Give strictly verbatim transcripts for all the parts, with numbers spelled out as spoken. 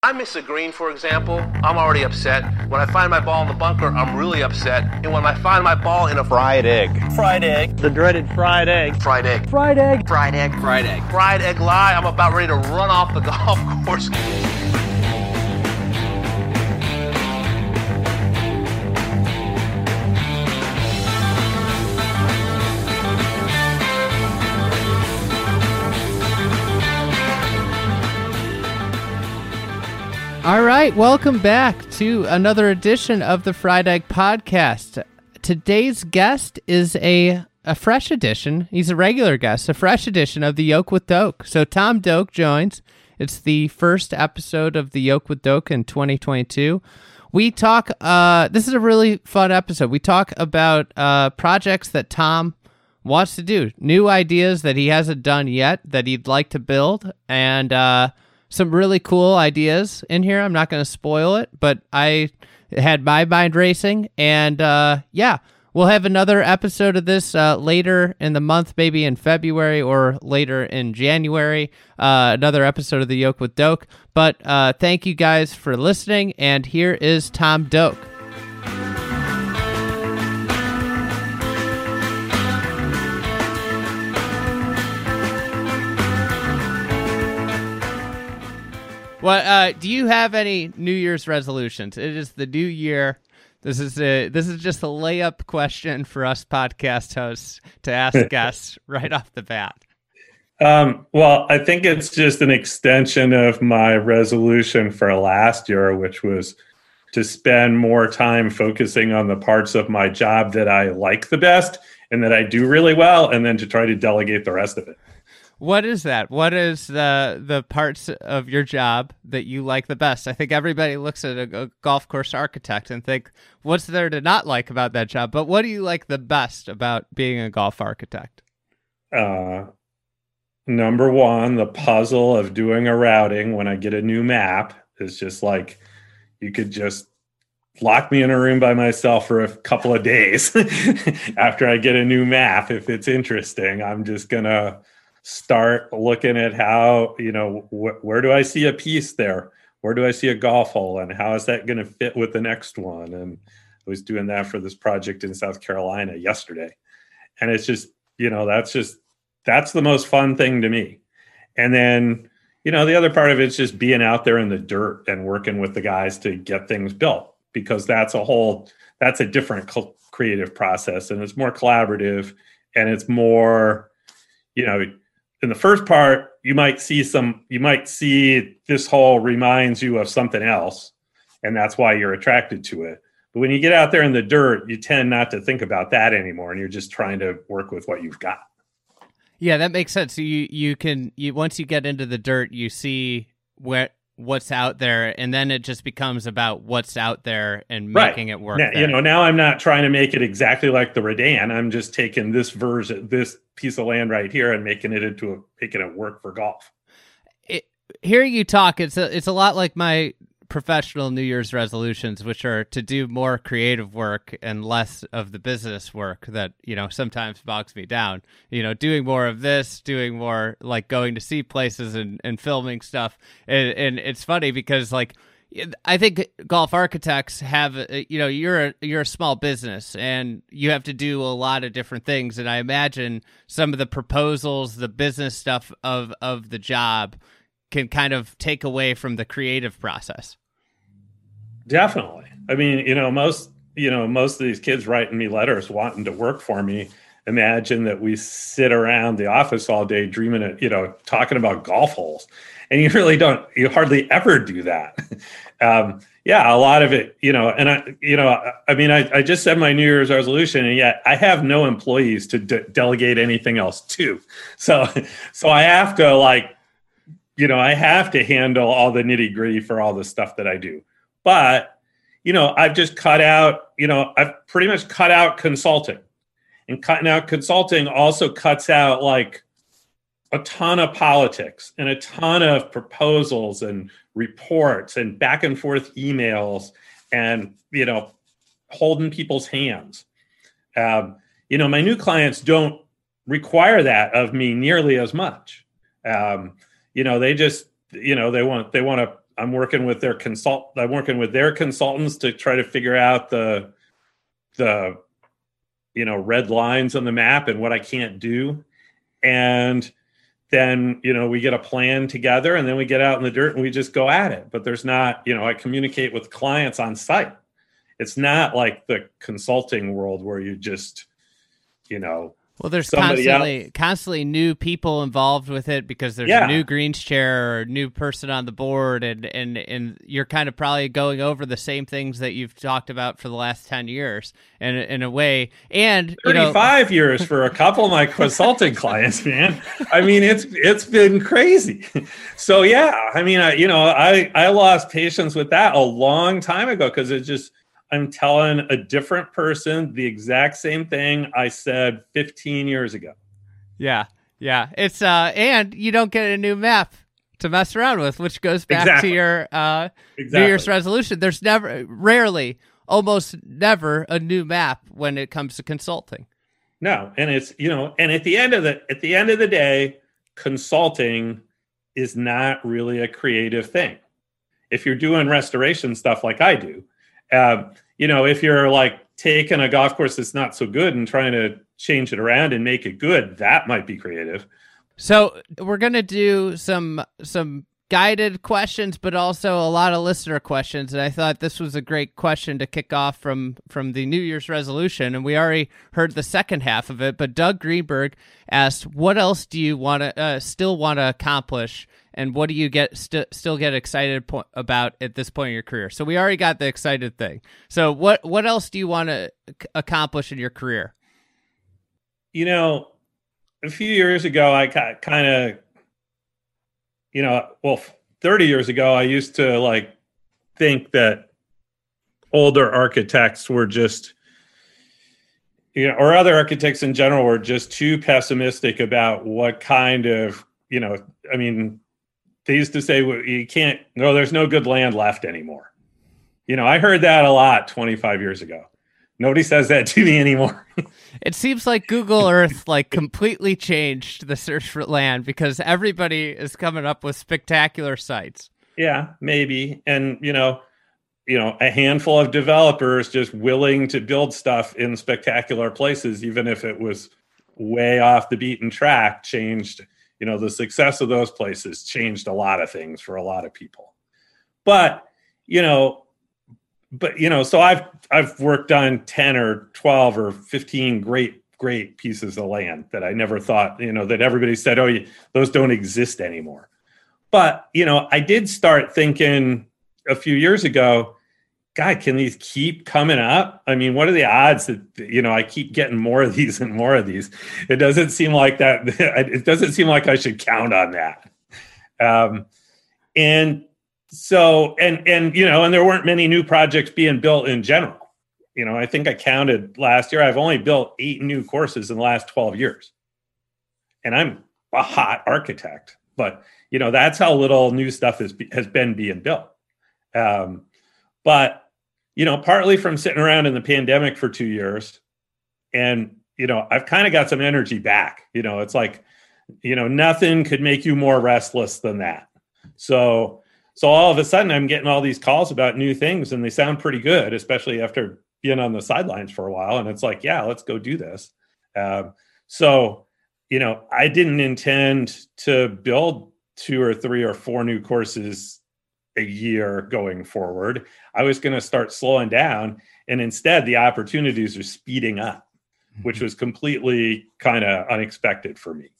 I miss a green, for example, I'm already upset. When I find my ball in the bunker, I'm really upset. And when I find my ball in a fried egg. Fried egg. The dreaded fried egg. Fried egg. Fried egg. Fried egg. Fried egg. Fried egg lie, I'm about ready to run off the golf course. All right, welcome back to another edition of the Fried Egg Podcast. Today's guest is a, a fresh edition. He's a regular guest, a fresh edition of the Yoke with Doak. So Tom Doak joins. It's the first episode of the Yoke with Doak in twenty twenty-two. We talk, uh, this is a really fun episode. We talk about uh, projects that Tom wants to do, new ideas that he hasn't done yet that he'd like to build, and uh, some really cool ideas in here. I'm not going to spoil it, but I had my mind racing, and uh, yeah, we'll have another episode of this uh, later in the month, maybe in February or later in January, uh, another episode of The Yoke with Doak. But uh, thank you guys for listening, and here is Tom Doak. Well, uh, do you have any New Year's resolutions? It is the new year. This is a this is just a layup question for us podcast hosts to ask guests right off the bat. Um, well, I think it's just an extension of my resolution for last year, which was to spend more time focusing on the parts of my job that I like the best and that I do really well, and then to try to delegate the rest of it. What is that? What is the the parts of your job that you like the best? I think everybody looks at a, a golf course architect and think, what's there to not like about that job? But what do you like the best about being a golf architect? Uh, number one, the puzzle of doing a routing when I get a new map is just like, you could just lock me in a room by myself for a couple of days after I get a new map. If it's interesting, I'm just going to start looking at how, you know, wh- where do I see a piece there? Where do I see a golf hole? And how is that going to fit with the next one? And I was doing that for this project in South Carolina yesterday. And it's just, you know, that's just, that's the most fun thing to me. And then, you know, the other part of it's just being out there in the dirt and working with the guys to get things built, because that's a whole, that's a different co- creative process, and it's more collaborative, and it's more, you know, in the first part, you might see some, you might see this hole reminds you of something else, and that's why you're attracted to it. But when you get out there in the dirt, you tend not to think about that anymore, and you're just trying to work with what you've got. Yeah, that makes sense. So you you can you once you get into the dirt, you see where what's out there, and then it just becomes about what's out there and making right. it work. Now, you know, now I'm not trying to make it exactly like the Redan. I'm just taking this version, this piece of land right here, and making it into a making it work for golf. It, hearing you talk, it's a it's a lot like my professional New Year's resolutions, which are to do more creative work and less of the business work that, you know, sometimes bogs me down. You know, doing more of this, doing more like going to see places and, and filming stuff. And, and it's funny because, like, I think golf architects have, you know, you're a, you're a small business and you have to do a lot of different things. And I imagine some of the proposals, the business stuff of, of the job can kind of take away from the creative process. Definitely. I mean, you know, most, you know, most of these kids writing me letters wanting to work for me imagine that we sit around the office all day dreaming of, you know, talking about golf holes. And you really don't, you hardly ever do that. um, yeah, a lot of it, you know, and I, you know, I mean, I, I just said my New Year's resolution, and yet I have no employees to de- delegate anything else to. So, so I have to like, you know, I have to handle all the nitty gritty for all the stuff that I do. But, you know, I've just cut out, you know, I've pretty much cut out consulting. And cutting out consulting also cuts out like a ton of politics and a ton of proposals and reports and back and forth emails and, you know, holding people's hands. Um, you know, my new clients don't require that of me nearly as much. Um, you know, they just, you know, they want, they want a, I'm working with their consult. I'm working with their consultants to try to figure out the the you know red lines on the map and what I can't do, and then you know we get a plan together, and then we get out in the dirt and we just go at it. But there's not you know I communicate with clients on site. It's not like the consulting world where you just you know. Well, there's Somebody constantly else. constantly new people involved with it because there's Yeah. a new greens chair or a new person on the board, and, and, and you're kind of probably going over the same things that you've talked about for the last ten years in, in a way. And, you know, thirty-five years for a couple of my consulting clients, man. I mean, it's it's been crazy. So, yeah, I mean, I, you know, I, I lost patience with that a long time ago because it just, I'm telling a different person the exact same thing I said fifteen years ago. Yeah, yeah. It's uh, and you don't get a new map to mess around with, which goes back Exactly. to your uh, Exactly. New Year's resolution. There's never, rarely, almost never a new map when it comes to consulting. No, and it's you know, and at the end of the at the end of the day, consulting is not really a creative thing. If you're doing restoration stuff like I do. Um, you know, if you're like taking a golf course that's not so good and trying to change it around and make it good, that might be creative. So we're gonna do some some guided questions, but also a lot of listener questions. And I thought this was a great question to kick off from from the New Year's resolution. And we already heard the second half of it. But Doug Greenberg asked, "What else do you want to uh, still want to accomplish?" And what do you get st- still get excited po- about at this point in your career? So we already got the excited thing. So what what else do you want to c- accomplish in your career? You know, a few years ago, I kind of, you know, well, thirty years ago, I used to like think that older architects were just, you know, or other architects in general were just too pessimistic about what kind of, you know, I mean, they used to say, well, you can't, no, there's no good land left anymore. You know, I heard that a lot twenty-five years ago. Nobody says that to me anymore. It seems like Google Earth like completely changed the search for land because everybody is coming up with spectacular sites. Yeah, maybe. And, you know, you know, a handful of developers just willing to build stuff in spectacular places, even if it was way off the beaten track, changed, you know, the success of those places changed a lot of things for a lot of people. But, you know, but, you know, so I've, I've worked on ten or twelve or fifteen great, great pieces of land that I never thought, you know, that everybody said, oh, you, those don't exist anymore. But, you know, I did start thinking a few years ago, God, can these keep coming up? I mean, what are the odds that, you know, I keep getting more of these and more of these? It doesn't seem like that. It doesn't seem like I should count on that. Um, and so, and, and, you know, and there weren't many new projects being built in general. You know, I think I counted last year, I've only built eight new courses in the last twelve years. And I'm a hot architect, but, you know, that's how little new stuff is, has been being built. Um, but, you know, partly from sitting around in the pandemic for two years and, you know, I've kind of got some energy back. You know, it's like, you know, nothing could make you more restless than that. So, so all of a sudden I'm getting all these calls about new things and they sound pretty good, especially after being on the sidelines for a while. And it's like, yeah, let's go do this. Um, so, you know, I didn't intend to build two or three or four new courses a year going forward. I was going to start slowing down. And instead, the opportunities are speeding up, which was completely kind of unexpected for me.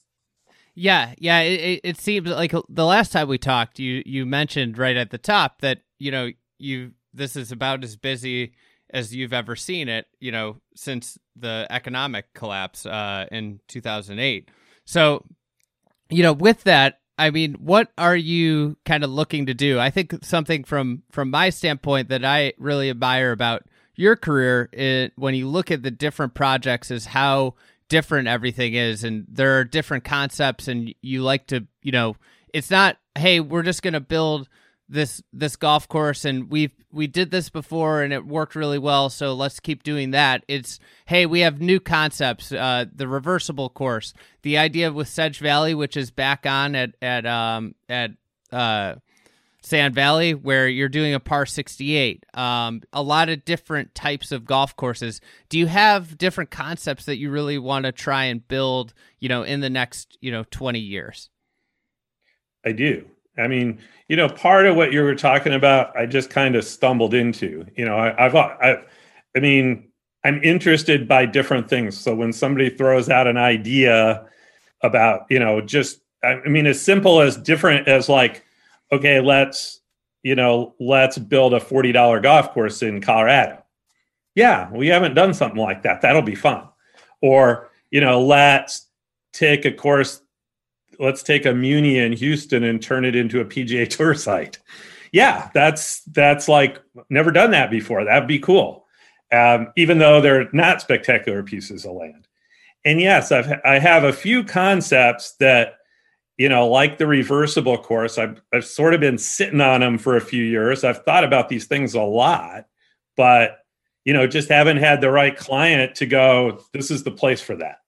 Yeah, yeah. It, it seems like the last time we talked, you you mentioned right at the top that, you know, you this is about as busy as you've ever seen it, you know, since the economic collapse uh, in two thousand eight. So, you know, with that, I mean, what are you kind of looking to do? I think something from from my standpoint that I really admire about your career is when you look at the different projects is how different everything is, and there are different concepts, and you like to, you know, it's not, hey, we're just going to build this this golf course and we we did this before and it worked really well, so let's keep doing that. It's, hey, we have new concepts, uh the reversible course, the idea with Sedge Valley, which is back on at at um at uh Sand Valley, where you're doing a par sixty-eight, um, a lot of different types of golf courses. Do you have different concepts that you really want to try and build, you know, in the next, you know, twenty years? I do. I mean, you know, part of what you were talking about, I just kind of stumbled into, you know, I, I've, I, I mean, I'm interested by different things. So when somebody throws out an idea about, you know, just, I mean, as simple as different as like, okay, let's, you know, let's build a forty dollars golf course in Colorado. Yeah, we haven't done something like that. That'll be fun. Or, you know, let's take a course, let's take a Muni in Houston and turn it into a P G A Tour site. Yeah, that's, that's like, never done that before. That'd be cool. Um, even though they're not spectacular pieces of land. And yes, I've, I have a few concepts that, you know, like the reversible course, I've, I've sort of been sitting on them for a few years. I've thought about these things a lot, but, you know, just haven't had the right client to go, this is the place for that.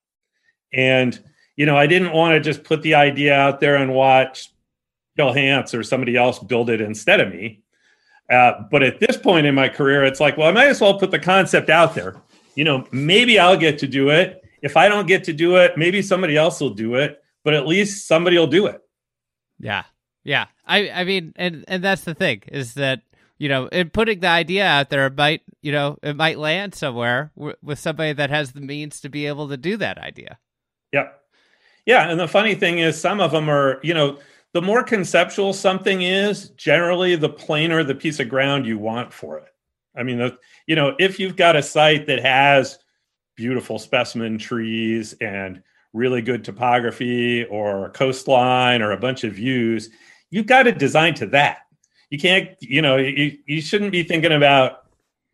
And, you know, I didn't want to just put the idea out there and watch Bill Hance or somebody else build it instead of me. Uh, but at this point in my career, it's like, well, I might as well put the concept out there. You know, maybe I'll get to do it. If I don't get to do it, maybe somebody else will do it. But at least somebody will do it. Yeah. Yeah. I, I mean, and, and that's the thing is that, you know, in putting the idea out there, it might, you know, it might land somewhere w- with somebody that has the means to be able to do that idea. Yeah. Yeah. And the funny thing is some of them are, you know, the more conceptual something is, generally the plainer the piece of ground you want for it. I mean, the, you know, if you've got a site that has beautiful specimen trees and really good topography or a coastline or a bunch of views, you've got to design to that. You can't, you know, you, you shouldn't be thinking about,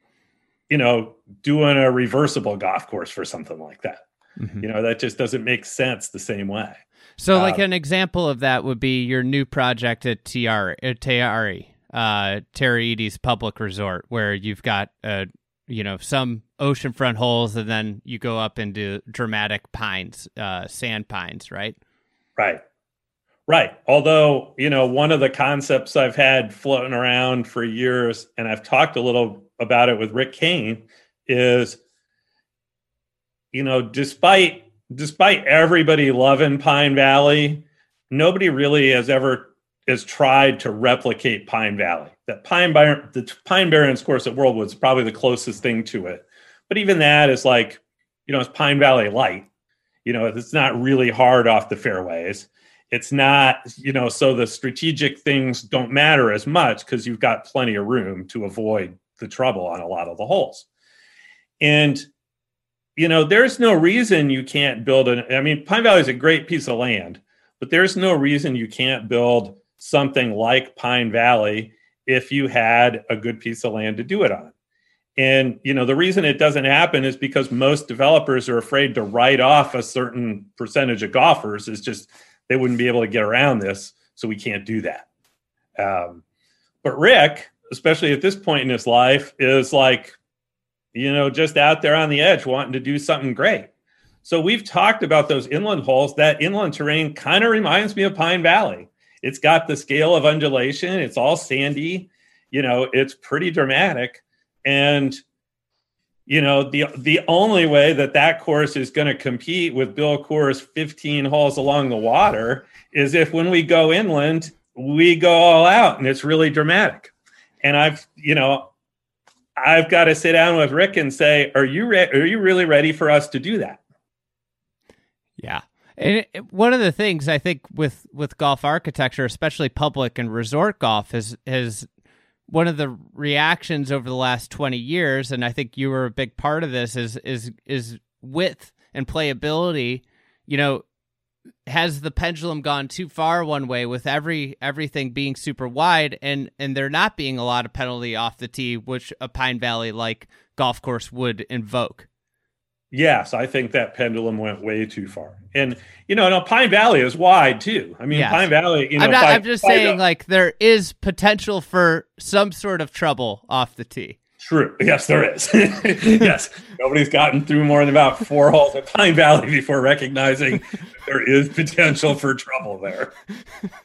you know, doing a reversible golf course for something like that. Mm-hmm. You know, that just doesn't make sense the same way. So like um, an example of that would be your new project at Tiari, at Tiari, uh, Tara-Iti's Public Resort, where you've got, uh, you know, some oceanfront holes, and then you go up into dramatic pines, uh, sand pines, right? Right. Right. Although, you know, one of the concepts I've had floating around for years, and I've talked a little about it with Rick Kane, is, you know, despite despite everybody loving Pine Valley, nobody really has ever has tried to replicate Pine Valley. That Pine Bar- the Pine Barrens course at Worldwood is probably the closest thing to it. But even that is like, you know, it's Pine Valley light. You know, it's not really hard off the fairways. It's not, you know, so the strategic things don't matter as much because you've got plenty of room to avoid the trouble on a lot of the holes. And, you know, there's no reason you can't build an, I mean, Pine Valley is a great piece of land, but there's no reason you can't build something like Pine Valley if you had a good piece of land to do it on. And, you know, the reason it doesn't happen is because most developers are afraid to write off a certain percentage of golfers. It's just, they wouldn't be able to get around this. So we can't do that. Um, but Rick, especially at this point in his life, is like, you know, just out there on the edge wanting to do something great. So we've talked about those inland holes. That inland terrain kind of reminds me of Pine Valley. It's got the scale of undulation. It's all sandy. You know, it's pretty dramatic. And, you know, the the only way that that course is going to compete with Bill Coor's fifteen holes along the water is if when we go inland, we go all out and it's really dramatic. And I've, you know, I've got to sit down with Rick and say, are you re- are you really ready for us to do that? Yeah. And it, one of the things I think with, with golf architecture, especially public and resort golf, is is one of the reactions over the last twenty years, and I think you were a big part of this, is is is width and playability. You know, has the pendulum gone too far one way with every everything being super wide, and and there not being a lot of penalty off the tee, which a Pine Valley like golf course would invoke? Yes, I think that pendulum went way too far. And, you know, no, Pine Valley is wide too. I mean, yes. Pine Valley, you know, I'm, not, five, I'm just five, saying uh, like there is potential for some sort of trouble off the tee. True. Yes, there is. Yes. Nobody's gotten through more than about four holes at Pine Valley before recognizing there is potential for trouble there.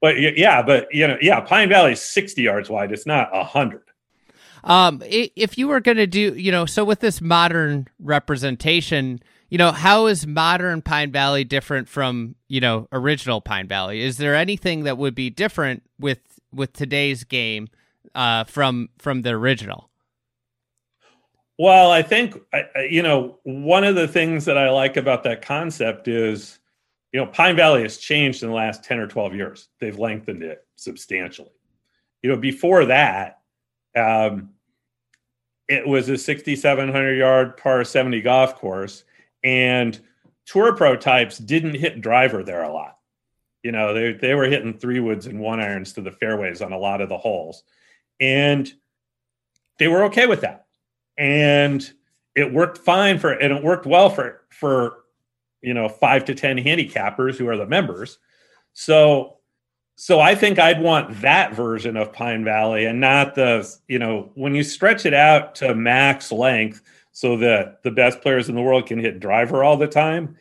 But yeah, but you know, yeah, Pine Valley is sixty yards wide. It's not a hundred. Um, if you were going to do, you know, so with this modern representation, you know, how is modern Pine Valley different from, you know, original Pine Valley? Is there anything that would be different with with today's game uh, from from the original? Well, I think, you know, one of the things that I like about that concept is, you know, Pine Valley has changed in the last ten or twelve years. They've lengthened it substantially. You know, before that, um, it was a sixty-seven hundred yard par seventy golf course, and tour pro types didn't hit driver there a lot. You know, they, they were hitting three woods and one irons to the fairways on a lot of the holes. And they were okay with that. And it worked fine for, and it worked well for, for, you know, five to ten handicappers who are the members. So, so I think I'd want that version of Pine Valley and not the, you know, when you stretch it out to max length so that the best players in the world can hit driver all the time.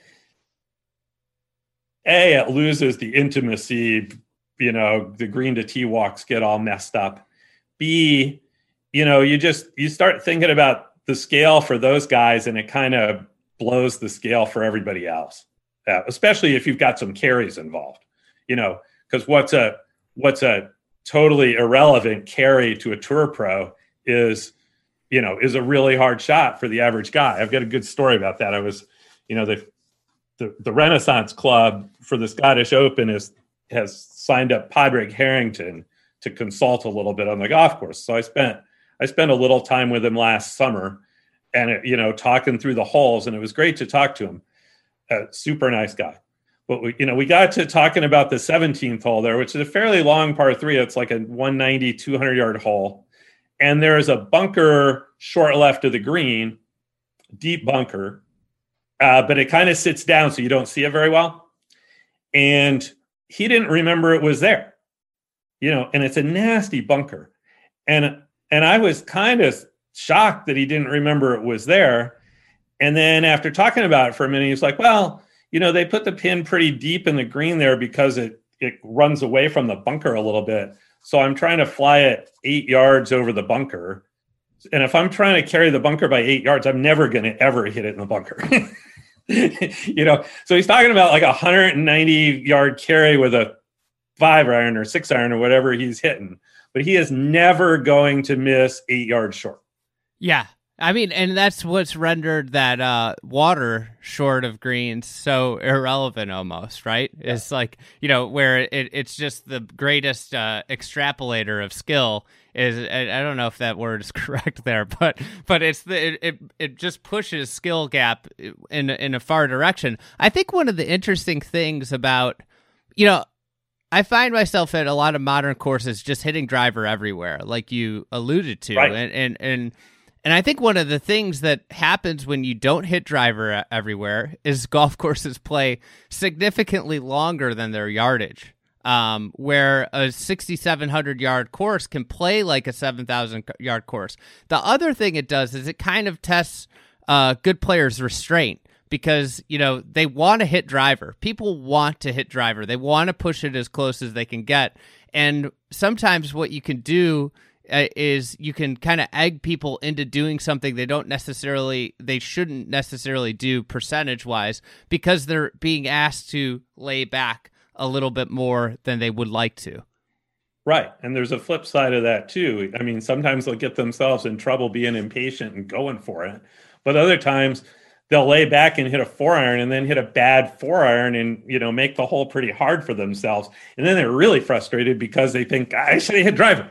A, it loses the intimacy, you know, the green to tee walks get all messed up. B, you know, you just, you start thinking about the scale for those guys and it kind of blows the scale for everybody else, uh, especially if you've got some carries involved, you know, because what's a, what's a totally irrelevant carry to a tour pro is, you know, is a really hard shot for the average guy. I've got a good story about that. I was, you know, the, the, the Renaissance Club for the Scottish Open is, has signed up Padraig Harrington to consult a little bit on the golf course. So I spent, I spent a little time with him last summer and, it, you know, talking through the holes, and it was great to talk to him. Uh, super nice guy. But we, you know, we got to talking about the seventeenth hole there, which is a fairly long par three. It's like a one ninety, two hundred yard hole. And there's a bunker short left of the green, deep bunker, uh, but it kind of sits down so you don't see it very well. And he didn't remember it was there, you know, and it's a nasty bunker. And, and I was kind of shocked that he didn't remember it was there. And then after talking about it for a minute, he's like, well, you know, they put the pin pretty deep in the green there because it, it runs away from the bunker a little bit. So I'm trying to fly it eight yards over the bunker. And if I'm trying to carry the bunker by eight yards, I'm never going to ever hit it in the bunker. You know, so he's talking about like a one hundred ninety yard carry with a five iron or six iron or whatever he's hitting, but he is never going to miss eight yards short. Yeah. I mean, and that's what's rendered that uh, water short of greens so irrelevant almost, right? Yeah. It's like, you know, where it, it's just the greatest uh, extrapolator of skill is, I don't know if that word is correct there, but but it's the it, it, it just pushes skill gap in, in a far direction. I think one of the interesting things about, you know, I find myself at a lot of modern courses just hitting driver everywhere, like you alluded to. Right. And, and, and And I think one of the things that happens when you don't hit driver everywhere is golf courses play significantly longer than their yardage, um, where a sixty-seven hundred yard course can play like a seven thousand yard course. The other thing it does is it kind of tests uh, good players' restraint because, you know, they want to hit driver. People want to hit driver. They want to push it as close as they can get. And sometimes what you can do Uh, is you can kind of egg people into doing something they don't necessarily, they shouldn't necessarily do percentage wise because they're being asked to lay back a little bit more than they would like to. Right. And there's a flip side of that too. I mean, sometimes they'll get themselves in trouble being impatient and going for it. But other times they'll lay back and hit a four iron and then hit a bad four iron and, you know, make the hole pretty hard for themselves. And then they're really frustrated because they think, I should have hit driver.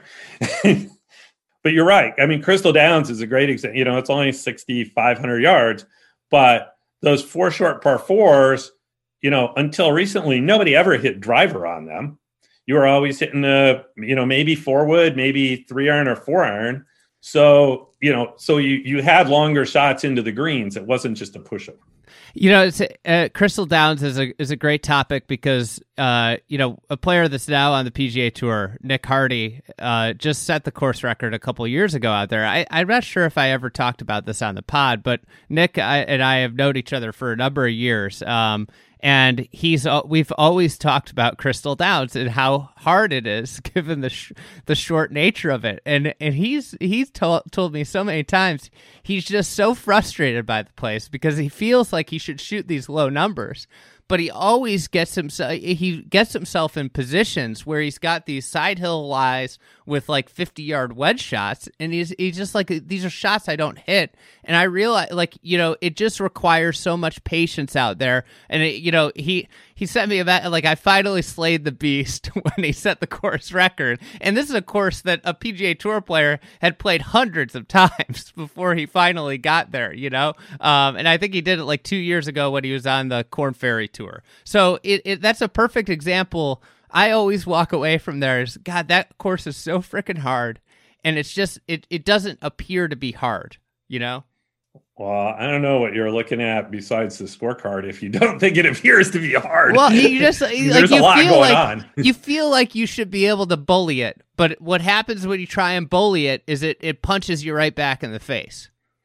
But you're right. I mean, Crystal Downs is a great example. You know, it's only sixty-five hundred yards, but those four short par fours, you know, until recently, nobody ever hit driver on them. You were always hitting a, you know, maybe four wood, maybe three iron or four iron. So, you know, so you, you had longer shots into the greens. It wasn't just a pushover. You know, it's, uh, Crystal Downs is a is a great topic because uh, you know, a player that's now on the P G A Tour, Nick Hardy, uh, just set the course record a couple years ago out there. I, I'm not sure if I ever talked about this on the pod, but Nick I, and I have known each other for a number of years. Um, And he's we've always talked about Crystal Downs and how hard it is, given the sh- the short nature of it. And and he's he's to- told me so many times he's just so frustrated by the place because he feels like he should shoot these low numbers, but he always gets himself he gets himself in positions where he's got these side hill lies with like fifty yard wedge shots, and he's he's just like, these are shots I don't hit. And I realize, like, you know, it just requires so much patience out there. And it, you know, he he sent me a like I finally slayed the beast when he set the course record. And this is a course that a P G A Tour player had played hundreds of times before he finally got there. You know, um, and I think he did it like two years ago when he was on the Corn Ferry Tour. So it, it that's a perfect example. I always walk away from there as, God, that course is so freaking hard, and it's just it it doesn't appear to be hard, you know. Well, I don't know what you're looking at besides the scorecard if you don't think it appears to be hard. Well, you just like, there's you a lot feel going like, on. You feel like you should be able to bully it, but what happens when you try and bully it is it it punches you right back in the face.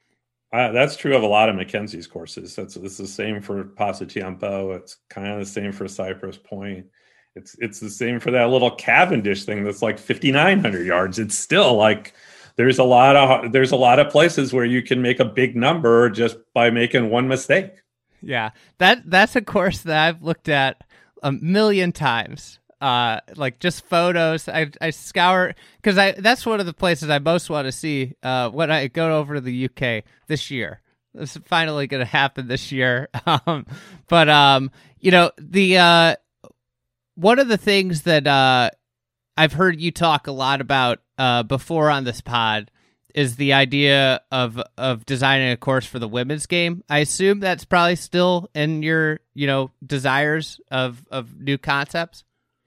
Uh, that's true of a lot of Mackenzie's courses. That's it's the same for Pasatiempo. It's kind of the same for Cypress Point. It's it's the same for that little Cavendish thing that's like fifty-nine hundred yards. It's still like there's a lot of there's a lot of places where you can make a big number just by making one mistake. Yeah, that that's a course that I've looked at a million times. Uh, like just photos. I I scour because I that's one of the places I most want to see. Uh, when I go over to the U K this year. This is finally going to happen this year. Um, but um, you know the. Uh, One of the things that uh, I've heard you talk a lot about uh, before on this pod is the idea of of designing a course for the women's game. I assume that's probably still in your, you know, desires of, of new concepts.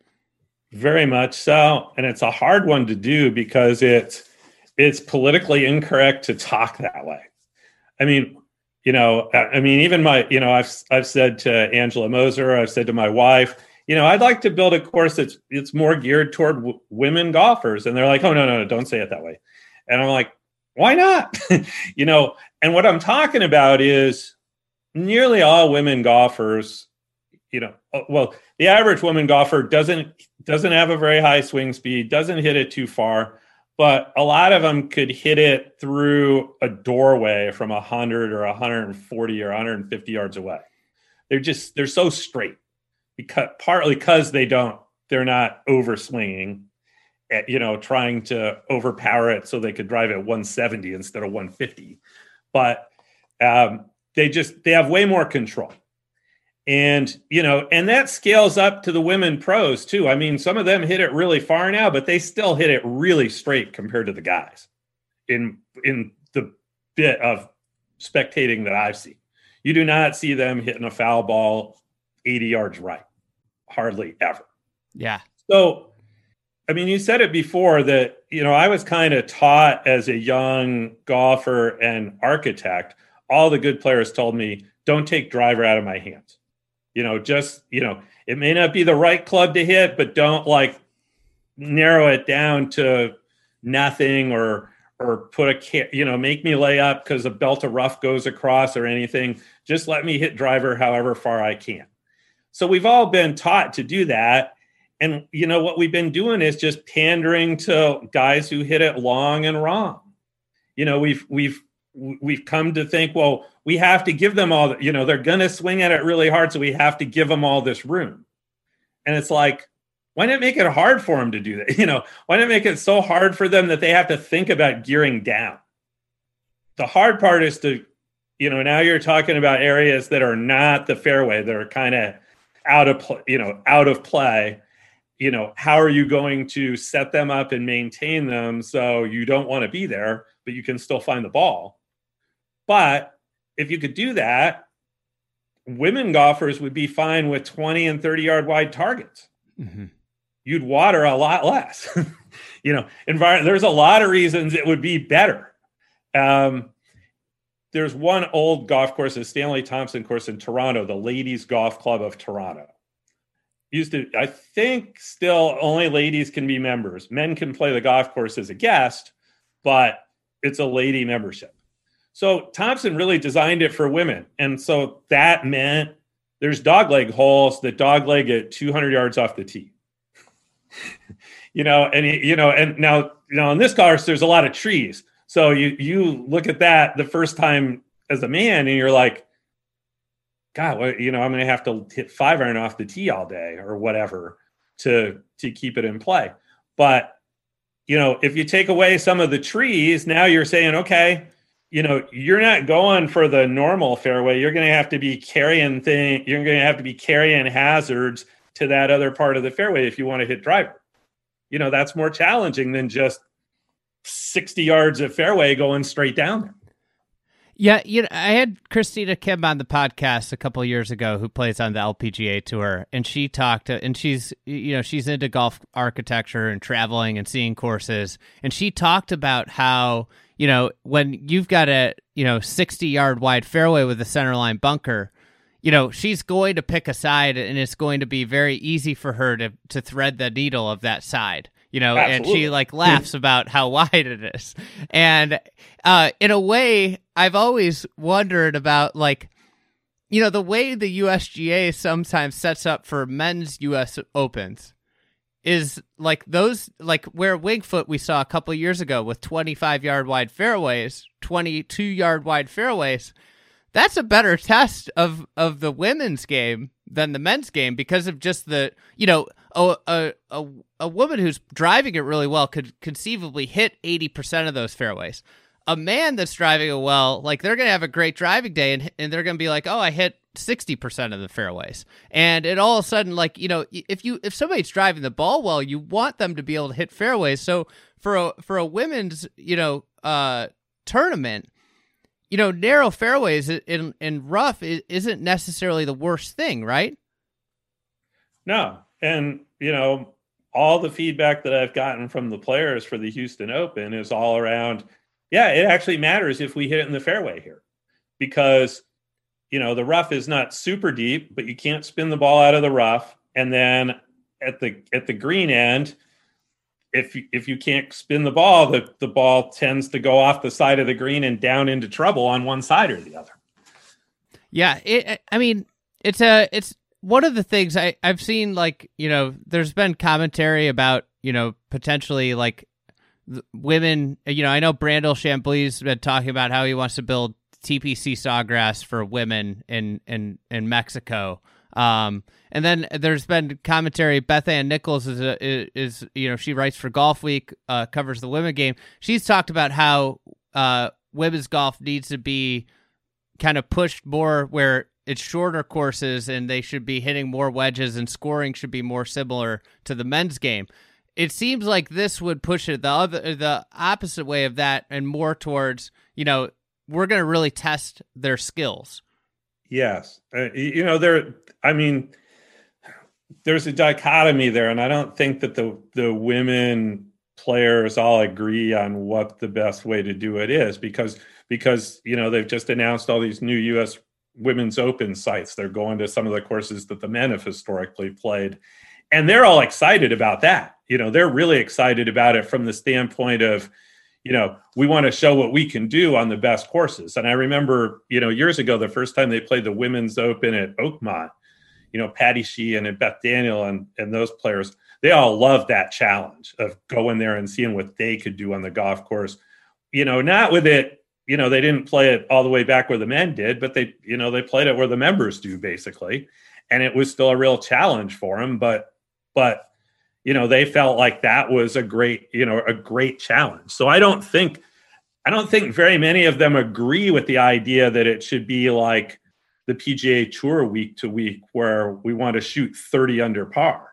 Very much so, and it's a hard one to do because it's it's politically incorrect to talk that way. I mean, you know, I mean, even my, you know, I've I've said to Angela Moser, I've said to my wife, you know, I'd like to build a course that's it's more geared toward w- women golfers. And they're like, oh, no, no, no, don't say it that way. And I'm like, why not? You know, and what I'm talking about is nearly all women golfers, you know, well, the average woman golfer doesn't doesn't have a very high swing speed, doesn't hit it too far, but a lot of them could hit it through a doorway from one hundred or one hundred forty or one hundred fifty yards away. They're just, they're so straight. Because partly because they don't, they're not over swinging, at, you know, trying to overpower it so they could drive at one seventy instead of one fifty. But um, they just, they have way more control. And, you know, and that scales up to the women pros too. I mean, some of them hit it really far now, but they still hit it really straight compared to the guys in, in the bit of spectating that I've seen. You do not see them hitting a foul ball eighty yards right. Hardly ever. Yeah. So, I mean, you said it before that, you know, I was kind of taught as a young golfer and architect, all the good players told me, don't take driver out of my hands. You know, just, you know, it may not be the right club to hit, but don't like narrow it down to nothing or, or put a, you know, make me lay up because a belt of rough goes across or anything. Just let me hit driver however far I can. So we've all been taught to do that. And, you know, what we've been doing is just pandering to guys who hit it long and wrong. You know, we've, we've, we've come to think, well, we have to give them all, you know, they're going to swing at it really hard. So we have to give them all this room. And it's like, why not make it hard for them to do that? You know, why not make it so hard for them that they have to think about gearing down? The hard part is to, you know, now you're talking about areas that are not the fairway, that are kind of out of, pl- you know, out of play. You know, how are you going to set them up and maintain them so you don't want to be there, but you can still find the ball? But if you could do that, women golfers would be fine with twenty and thirty yard wide targets. Mm-hmm. You'd water a lot less. You know, environment. There's a lot of reasons it would be better. Um, There's one old golf course, the Stanley Thompson course in Toronto, the Ladies Golf Club of Toronto. used to, I think still only ladies can be members. Men can play the golf course as a guest, but it's a lady membership. So Thompson really designed it for women. And so that meant there's dogleg holes that dogleg at two hundred yards off the tee. you know, and, you know, and now, you know, in this course, there's a lot of trees. So you, you look at that the first time as a man and you're like, God, well, you know, I'm going to have to hit five iron off the tee all day or whatever to, to keep it in play. But, you know, if you take away some of the trees, now you're saying, okay, you know, you're not going for the normal fairway. You're going to have to be carrying thing. You're going to have to be carrying hazards to that other part of the fairway if you want to hit driver. You know, that's more challenging than just sixty yards of fairway going straight down there. Yeah, you know, I had Christina Kim on the podcast a couple of years ago, who plays on the L P G A tour, and she talked to, and she's, you know, she's into golf architecture and traveling and seeing courses, and she talked about how, you know, when you've got a, you know, sixty yard wide fairway with a centerline bunker, you know, she's going to pick a side, and it's going to be very easy for her to to thread the needle of that side. You know, Absolutely. And she like laughs about how wide it is. And uh, in a way, I've always wondered about, like, you know, the way the U S G A sometimes sets up for men's U S Opens is like those, like where Wingfoot we saw a couple of years ago with twenty-five yard wide fairways, twenty-two yard wide fairways. That's a better test of, of the women's game than the men's game because of just the, you know, a, a, a, a woman who's driving it really well could conceivably hit eighty percent of those fairways. A man that's driving it well, like they're going to have a great driving day and, and they're going to be like, oh, I hit sixty percent of the fairways. And it all of a sudden, like, you know, if you, if somebody's driving the ball well, you want them to be able to hit fairways. So for a, for a women's, you know, uh, tournament, you know, narrow fairways in, in rough isn't necessarily the worst thing, right? No. And, you know, all the feedback that I've gotten from the players for the Houston Open is all around, yeah, it actually matters if we hit it in the fairway here because, you know, the rough is not super deep, but you can't spin the ball out of the rough. And then at the at the green end, if you, if you can't spin the ball, the, the ball tends to go off the side of the green and down into trouble on one side or the other. Yeah, it, I mean, it's a it's one of the things I, I've seen, like, you know, there's been commentary about, you know, potentially like women, you know, I know Brandel Chambly's has been talking about how he wants to build T P C Sawgrass for women in, in, in Mexico. Um, and then there's been commentary. Beth Ann Nichols is, a, is, is, you know, she writes for Golf Week, uh, covers the women game. She's talked about how, uh, women's golf needs to be kind of pushed more where it's shorter courses and they should be hitting more wedges and scoring should be more similar to the men's game. It seems like this would push it the other, the opposite way of that and more towards, you know, we're going to really test their skills. Yes. Uh, you know, there, I mean, there's a dichotomy there, and I don't think that the, the women players all agree on what the best way to do it is because, because, you know, they've just announced all these new U S Women's Open sites. They're going to some of the courses that the men have historically played, and they're all excited about that. You know, they're really excited about it from the standpoint of, you know, we want to show what we can do on the best courses. And I remember, you know, years ago, the first time they played the Women's Open at Oakmont, you know, Patty Sheehan and Beth Daniel and, and those players, they all loved that challenge of going there and seeing what they could do on the golf course. You know, not with it, you know, they didn't play it all the way back where the men did, but they, you know, they played it where the members do basically. And it was still a real challenge for them. But, but, you know, they felt like that was a great, you know, a great challenge. So I don't think, I don't think very many of them agree with the idea that it should be like the P G A Tour week to week where we want to shoot thirty under par.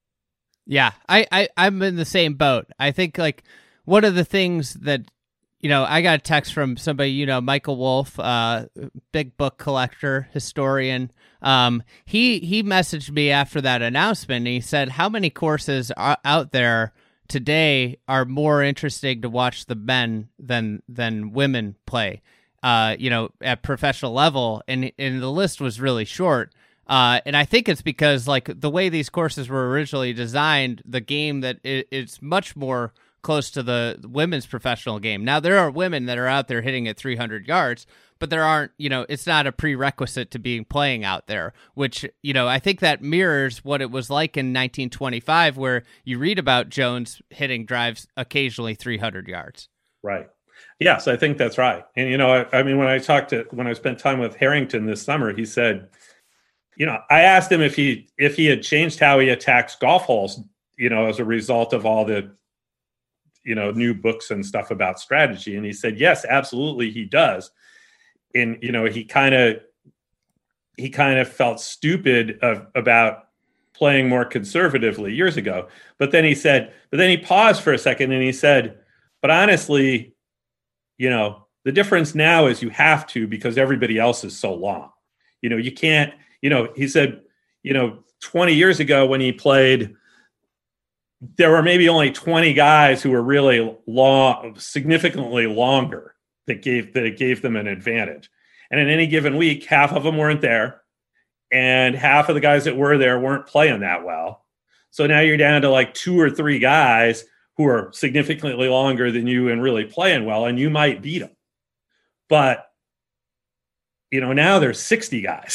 Yeah, I, I, I'm in the same boat. I think like one of the things that, you know, I got a text from somebody, you know, Michael Wolf, uh, big book collector, historian. Um, he, he messaged me after that announcement and he said, how many courses are out there today are more interesting to watch the men than, than women play, uh, you know, at professional level. And, and the list was really short. Uh, and I think it's because like the way these courses were originally designed, the game that it, it's much more close to the women's professional game. Now there are women that are out there hitting at three hundred yards, but there aren't, you know, it's not a prerequisite to being playing out there, which, you know, I think that mirrors what it was like in nineteen twenty-five, where you read about Jones hitting drives occasionally three hundred yards. Right. Yes, I think that's right. And, you know, I, I mean, when I talked to, when I spent time with Harrington this summer, he said, you know, I asked him if he, if he had changed how he attacks golf holes, you know, as a result of all the, you know, new books and stuff about strategy. And he said, yes, absolutely, he does. And, you know, he kind of, he kind of felt stupid of, about playing more conservatively years ago. But then he said, but then he paused for a second and he said, but honestly, you know, the difference now is you have to, because everybody else is so long. You know, you can't, you know, he said, you know, twenty years ago when he played, there were maybe only twenty guys who were really long, significantly longer that gave, that it gave them an advantage. And in any given week, half of them weren't there. And half of the guys that were there weren't playing that well. So now you're down to like two or three guys who are significantly longer than you and really playing well, and you might beat them. But, you know, now there's sixty guys.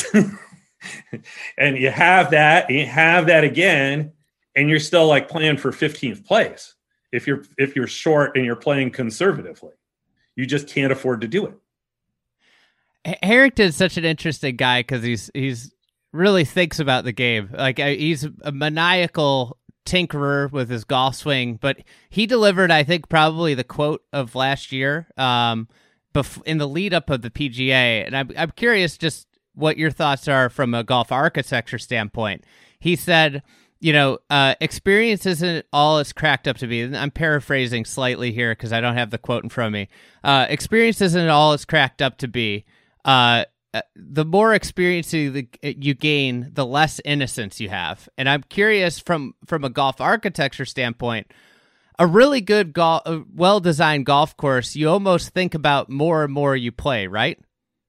And you have that, you have that again, and you're still like playing for fifteenth place. If you're, if you're short and you're playing conservatively, you just can't afford to do it. Harrington's such an interesting guy because he's, he's really thinks about the game. Like he's a maniacal tinkerer with his golf swing, but he delivered, I think, probably the quote of last year um, bef- in the lead up of the P G A. And I'm, I'm curious just what your thoughts are from a golf architecture standpoint. He said, you know, uh, experience isn't all it's cracked up to be. I'm paraphrasing slightly here because I don't have the quote in front of me. Uh, experience isn't all it's cracked up to be. Uh, the more experience you, you gain, the less innocence you have. And I'm curious from, from a golf architecture standpoint, a really good golf, well-designed golf course, you almost think about more and more you play, right?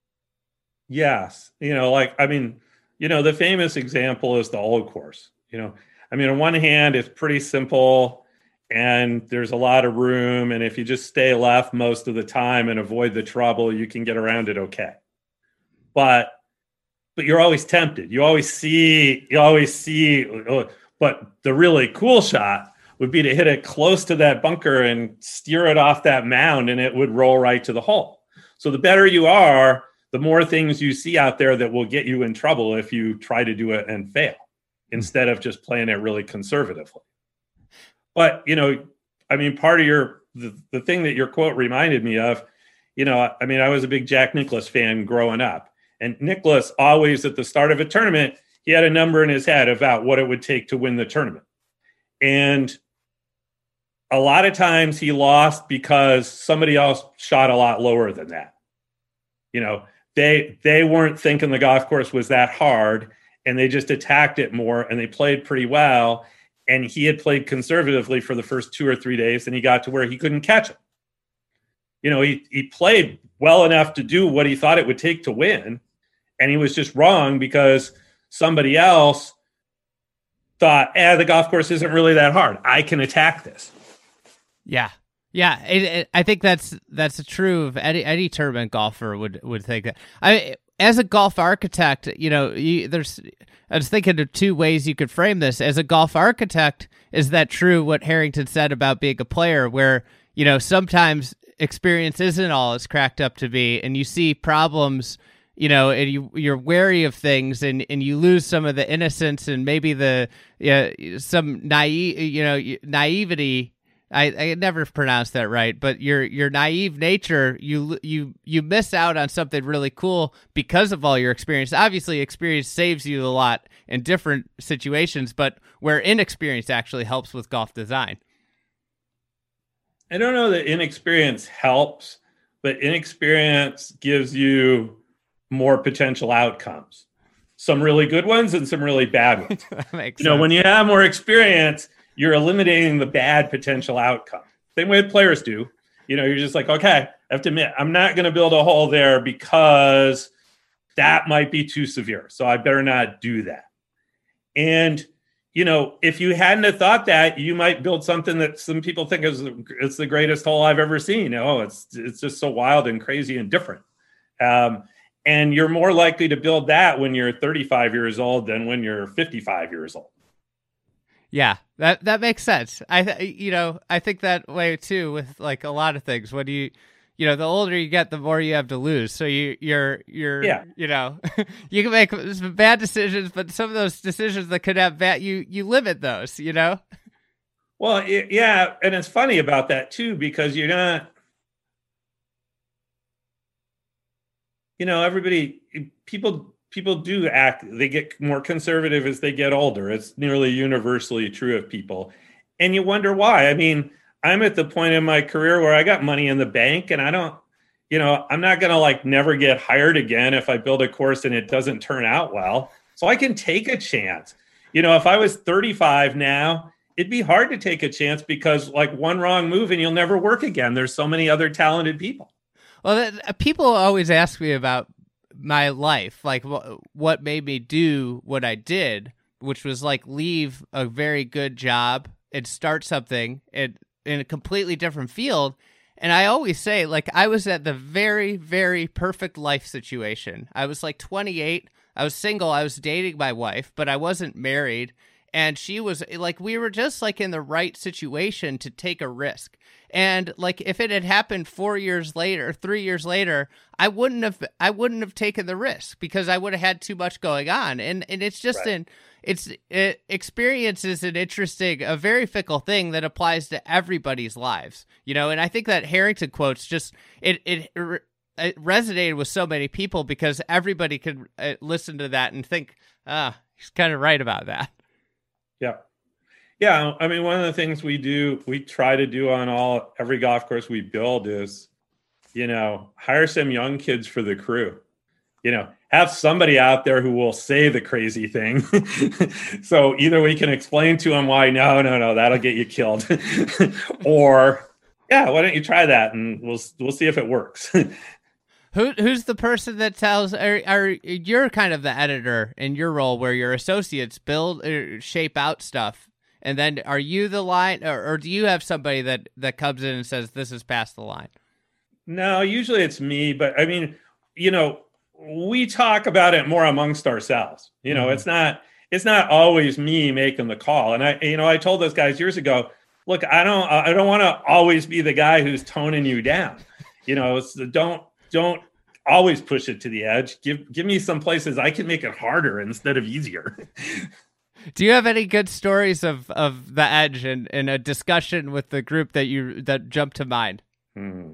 Yes. You know, like, I mean, you know, the famous example is the Old Course. You know, I mean, on one hand, it's pretty simple and there's a lot of room. And if you just stay left most of the time and avoid the trouble, you can get around it okay. But, but you're always tempted. You always see, you always see, but the really cool shot would be to hit it close to that bunker and steer it off that mound and it would roll right to the hole. So the better you are, the more things you see out there that will get you in trouble if you try to do it and fail, instead of just playing it really conservatively. But, you know, I mean, part of your, the, the thing that your quote reminded me of, you know, I mean, I was a big Jack Nicklaus fan growing up, and Nicklaus always at the start of a tournament, he had a number in his head about what it would take to win the tournament. And a lot of times he lost because somebody else shot a lot lower than that. You know, they they weren't thinking the golf course was that hard, and they just attacked it more, and they played pretty well. And he had played conservatively for the first two or three days, and he got to where he couldn't catch it. You know, he he played well enough to do what he thought it would take to win, and he was just wrong because somebody else thought, eh, the golf course isn't really that hard. I can attack this. Yeah. Yeah, it, it, I think that's that's true of any any tournament golfer would would think that. I as a golf architect, you know, you, there's I was thinking of two ways you could frame this. As a golf architect, is that true what Harrington said about being a player, where, you know, sometimes experience isn't all it's cracked up to be, and you see problems, you know, and you you're wary of things, and, and you lose some of the innocence and maybe the yeah some naive you know naivety. I, I never pronounced that right, but your your naive nature, you you you miss out on something really cool because of all your experience. Obviously, experience saves you a lot in different situations, but where inexperience actually helps with golf design. I don't know that inexperience helps, but inexperience gives you more potential outcomes. Some really good ones and some really bad ones. That makes you know, sense. when you have more experience, you're eliminating the bad potential outcome. Same way players do. You know, you're just like, okay, I have to admit, I'm not going to build a hole there because that might be too severe. So I better not do that. And, you know, if you hadn't have thought that, you might build something that some people think is it's the greatest hole I've ever seen. Oh, it's it's just so wild and crazy and different. Um, and you're more likely to build that when you're thirty-five years old than when you're fifty-five years old. Yeah, that that makes sense. I th- you know, I think that way too with like a lot of things. When you you know, the older you get, the more you have to lose. So you you're you're yeah. you know, you can make some bad decisions, but some of those decisions that could have bad, you you limit those, you know? Well, it, yeah, and it's funny about that too, because you're not, you know, everybody, people people do act, they get more conservative as they get older. It's nearly universally true of people. And you wonder why. I mean, I'm at the point in my career where I got money in the bank and I don't, you know, I'm not going to like never get hired again if I build a course and it doesn't turn out well. So I can take a chance. You know, if I was thirty-five now, it'd be hard to take a chance because like one wrong move and you'll never work again. There's so many other talented people. Well, that, people always ask me about my life, like wh- what made me do what I did, which was like leave a very good job and start something and in a completely different field. And I always say, like, I was at the very, very perfect life situation. I was like twenty-eight. I was single. I was dating my wife, but I wasn't married. And she was like, we were just like in the right situation to take a risk. And like, if it had happened four years later, three years later, I wouldn't have, I wouldn't have taken the risk because I would have had too much going on. And, and it's just right. an, it's it, experience is an interesting, a very fickle thing that applies to everybody's lives, you know? And I think that Harrington quotes just, it, it, it resonated with so many people because everybody could uh, listen to that and think, ah, he's kind of right about that. Yeah. Yeah. I mean, one of the things we do, we try to do on all, every golf course we build is, you know, hire some young kids for the crew, you know, have somebody out there who will say the crazy thing. So either we can explain to them why, no, no, no, that'll get you killed. Or, yeah, why don't you try that? And we'll, we'll see if it works. Who who's the person that tells? Are, are you're kind of the editor in your role, where your associates build or shape out stuff, and then are you the line, or, or do you have somebody that that comes in and says this is past the line? No, usually it's me, but I mean, you know, we talk about it more amongst ourselves. You know, mm-hmm. it's not it's not always me making the call. And I, you know, I told those guys years ago, look, I don't I don't want to always be the guy who's toning you down. You know, it's the, don't. Don't always push it to the edge. Give give me some places I can make it harder instead of easier. Do you have any good stories of, of the edge and, and a discussion with the group that you that jump to mind? Hmm.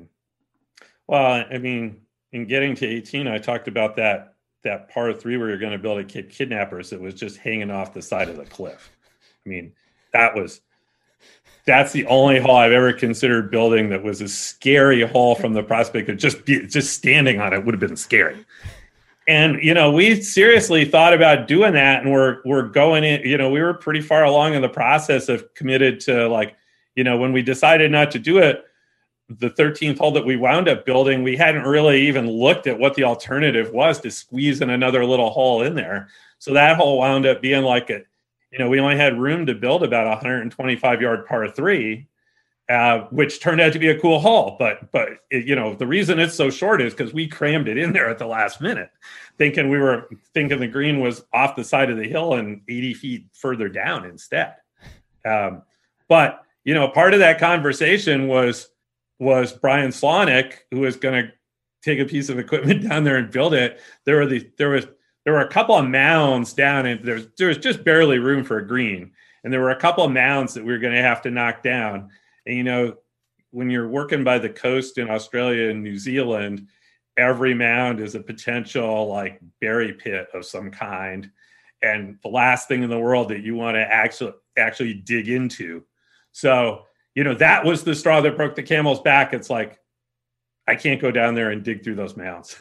Well, I mean, in getting to eighteen, I talked about that that par three where you're going to build a Cape Kidnappers that was just hanging off the side of the cliff. I mean, that was. That's the only hole I've ever considered building that was a scary hole from the prospect of just be, just standing on it would have been scary. And, you know, we seriously thought about doing that, and we're we're going in, you know, we were pretty far along in the process of committed to, like, you know, when we decided not to do it, the thirteenth hole that we wound up building, we hadn't really even looked at what the alternative was to squeeze in another little hole in there. So that hole wound up being like a, you know, we only had room to build about a one hundred twenty-five yard par three, uh, which turned out to be a cool hole. But, but it, you know, the reason it's so short is because we crammed it in there at the last minute, thinking we were thinking the green was off the side of the hill and eighty feet further down instead. Um, but, you know, part of that conversation was, was Brian Slonick, who was going to take a piece of equipment down there and build it. There were the, there was, There were a couple of mounds down, and there was, there was just barely room for a green. And there were a couple of mounds that we were going to have to knock down. And, you know, when you're working by the coast in Australia and New Zealand, every mound is a potential, like, berry pit of some kind. And the last thing in the world that you want to actually actually dig into. So, you know, that was the straw that broke the camel's back. It's like, I can't go down there and dig through those mounds.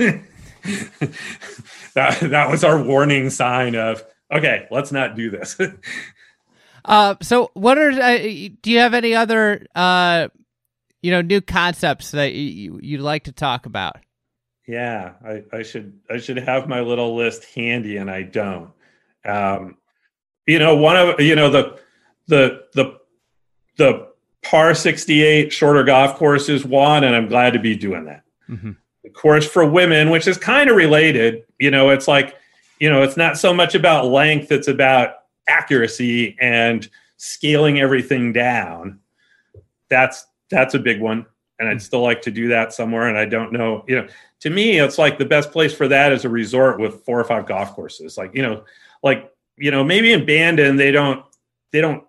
that that was our warning sign of, okay, let's not do this. uh, so what are, uh, do you have any other, uh, you know, new concepts that you, you'd like to talk about? Yeah, I, I should I should have my little list handy, and I don't. Um, you know, one of you know the the the the par sixty-eight shorter golf course is one, and I'm glad to be doing that. Mm-hmm. The course for women, which is kind of related, you know, it's like, you know, it's not so much about length, it's about accuracy and scaling everything down. That's that's a big one. And I'd still like to do that somewhere. And I don't know, you know, to me, it's like the best place for that is a resort with four or five golf courses. Like, you know, like, you know, maybe in Bandon, they don't, they don't,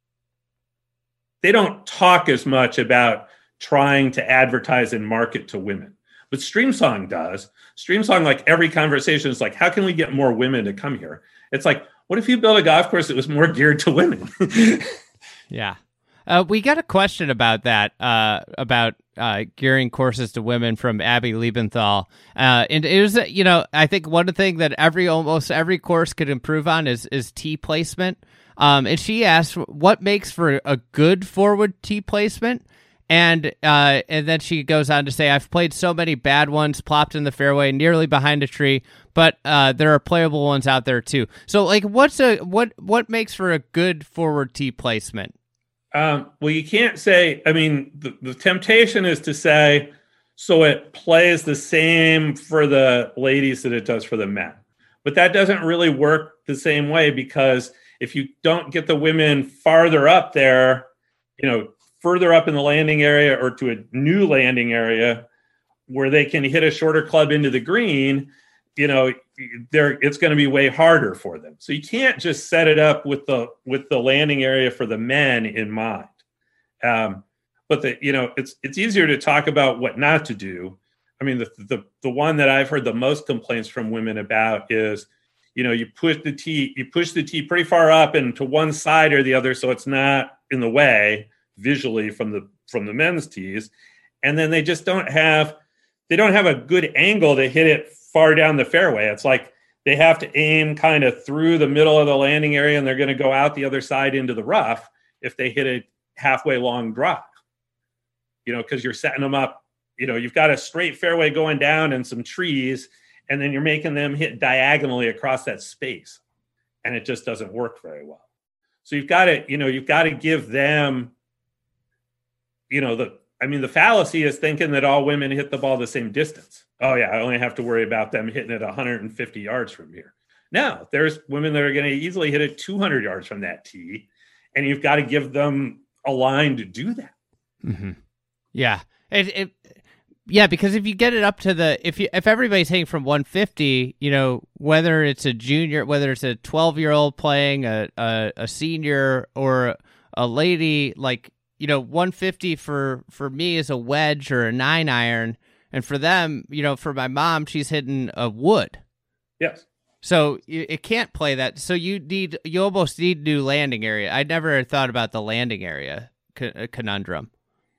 they don't talk as much about trying to advertise and market to women. But Streamsong does. Streamsong, like every conversation is like, how can we get more women to come here? It's like, what if you built a golf course that was more geared to women? Yeah. Uh, we got a question about that, uh, about uh, gearing courses to women from Abby Liebenthal. Uh, and it was, you know, I think one thing that every almost every course could improve on is is tee placement. Um, and she asked, what makes for a good forward tee placement? And uh, and then she goes on to say, I've played so many bad ones, plopped in the fairway, nearly behind a tree, but uh, there are playable ones out there too. So, like, what's a what what makes for a good forward tee placement? Um, well, you can't say, I mean, the, the temptation is to say, so it plays the same for the ladies that it does for the men. But that doesn't really work the same way, because if you don't get the women farther up there, you know, further up in the landing area or to a new landing area where they can hit a shorter club into the green, you know, they're, it's going to be way harder for them. So you can't just set it up with the with the landing area for the men in mind. Um, but the you know, it's it's easier to talk about what not to do. I mean, the the the one that I've heard the most complaints from women about is, you know, you push the tee you push the tee pretty far up and to one side or the other, so it's not in the way visually from the from the men's tees, and then they just don't have they don't have a good angle to hit it far down the fairway. It's like they have to aim kind of through the middle of the landing area, and they're going to go out the other side into the rough if they hit a halfway long drive, you know, because you're setting them up, you know, you've got a straight fairway going down and some trees, and then you're making them hit diagonally across that space, and it just doesn't work very well. So you've got to, you know, you've got to give them, you know, the, I mean, the fallacy is thinking that all women hit the ball the same distance. Oh yeah, I only have to worry about them hitting it one hundred fifty yards from here. No, there's women that are going to easily hit it two hundred yards from that tee, and you've got to give them a line to do that. Mm-hmm. Yeah, it, it, yeah, because if you get it up to the, if you, if everybody's hitting from one fifty, you know, whether it's a junior, whether it's a twelve year old playing a, a, a senior or a lady, like, you know, one fifty for, for me is a wedge or a nine iron. And for them, you know, for my mom, she's hitting a wood. Yes. So it can't play that. So you need, you almost need new landing area. I never thought about the landing area conundrum.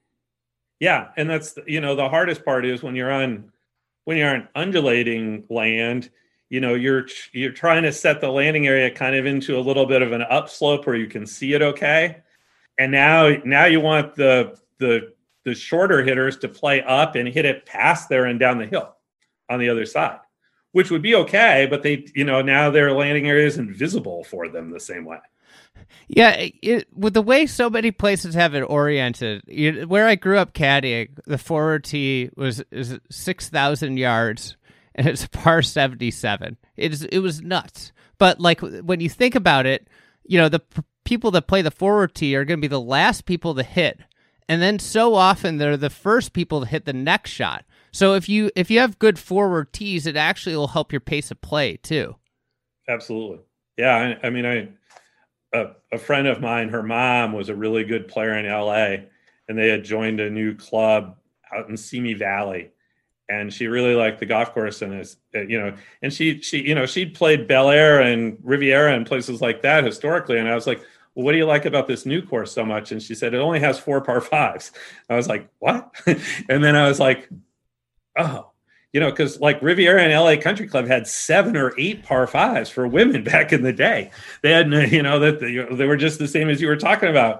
Yeah. And that's, you know, the hardest part is when you're on, when you're on undulating land, you know, you're, you're trying to set the landing area kind of into a little bit of an upslope where you can see it okay. And now, now you want the, the, the shorter hitters to play up and hit it past there and down the hill on the other side, which would be okay. But they, you know, now their landing area isn't visible for them the same way. Yeah. It, with the way so many places have it oriented, you, where I grew up caddying, the forward tee was is six thousand yards and it's a par seventy-seven. It is, it was nuts. But like when you think about it, you know, the p- people that play the forward tee are going to be the last people to hit. And then so often they're the first people to hit the next shot. So if you if you have good forward tees, it actually will help your pace of play too. Absolutely. Yeah. I, I mean, I a, a friend of mine, her mom was a really good player in L A, and they had joined a new club out in Simi Valley. And she really liked the golf course, and is, you know, and she she you know she'd played Bel Air and Riviera and places like that historically. And I was like, well, what do you like about this new course so much? And she said, it only has four par fives. I was like, what? And then I was like, oh, you know, because like Riviera and L A Country Club had seven or eight par fives for women back in the day. They had, you know, that they, they were just the same as you were talking about.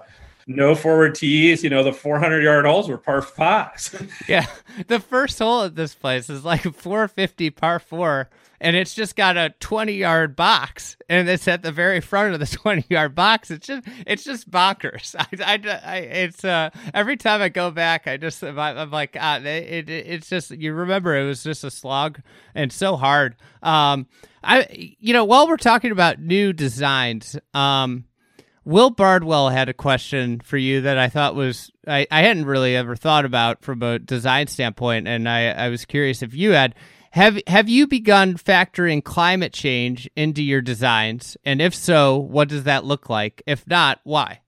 no forward tees. You know, the four hundred yard holes were par fives. Yeah. The first hole at this place is like four fifty par four, and it's just got a twenty yard box, and it's at the very front of the twenty yard box. It's just, it's just bonkers. I, I, I it's, uh, every time I go back, I just, I'm like, ah, it, it, it's just, you remember it was just a slog and so hard. Um, I, you know, while we're talking about new designs, um, Will Bardwell had a question for you that I thought was, I, I hadn't really ever thought about from a design standpoint, and I, I was curious if you had. Have have you begun factoring climate change into your designs? And if so, what does that look like? If not, why?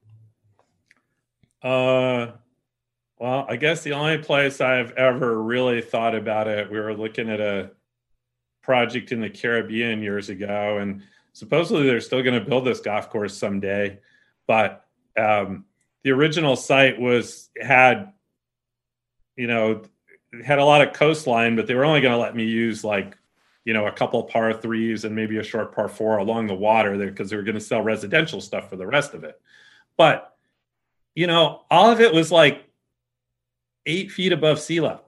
Uh, well, I guess the only place I've ever really thought about it, we were looking at a project in the Caribbean years ago, and supposedly they're still going to build this golf course someday. But um, the original site was had, you know, had a lot of coastline, but they were only going to let me use like, you know, a couple par threes and maybe a short par four along the water there because they were going to sell residential stuff for the rest of it. But, you know, all of it was like eight feet above sea level.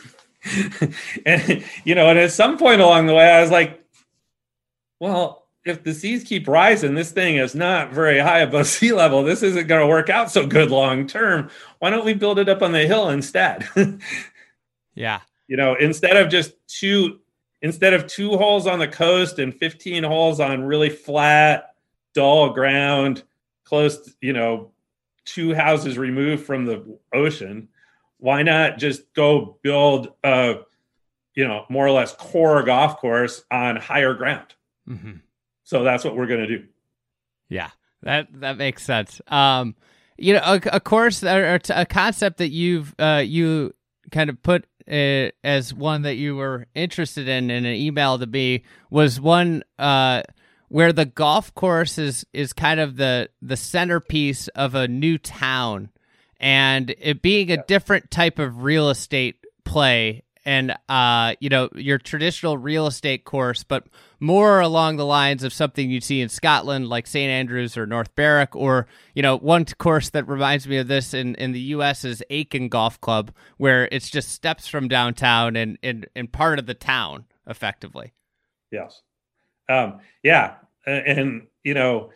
And, you know, and at some point along the way, I was like, well, if the seas keep rising, this thing is not very high above sea level. This isn't going to work out so good long term. Why don't we build it up on the hill instead? Yeah. You know, instead of just two, instead of two holes on the coast and fifteen holes on really flat, dull ground, close, to, you know, two houses removed from the ocean, why not just go build a, you know, more or less core golf course on higher ground? Mm-hmm. So that's what we're going to do. Yeah, that that makes sense. Um, you know, a, a course or a concept that you've uh, you kind of put uh, as one that you were interested in in an email to me was one uh, where the golf course is is kind of the the centerpiece of a new town, and it being a different type of real estate play. And, uh, you know, your traditional real estate course, but more along the lines of something you'd see in Scotland, like Saint Andrews or North Berwick, or, you know, one course that reminds me of this in, in the U S is Aiken Golf Club, where it's just steps from downtown and, and, and part of the town, effectively. Yes. Um, yeah. And, and, you know,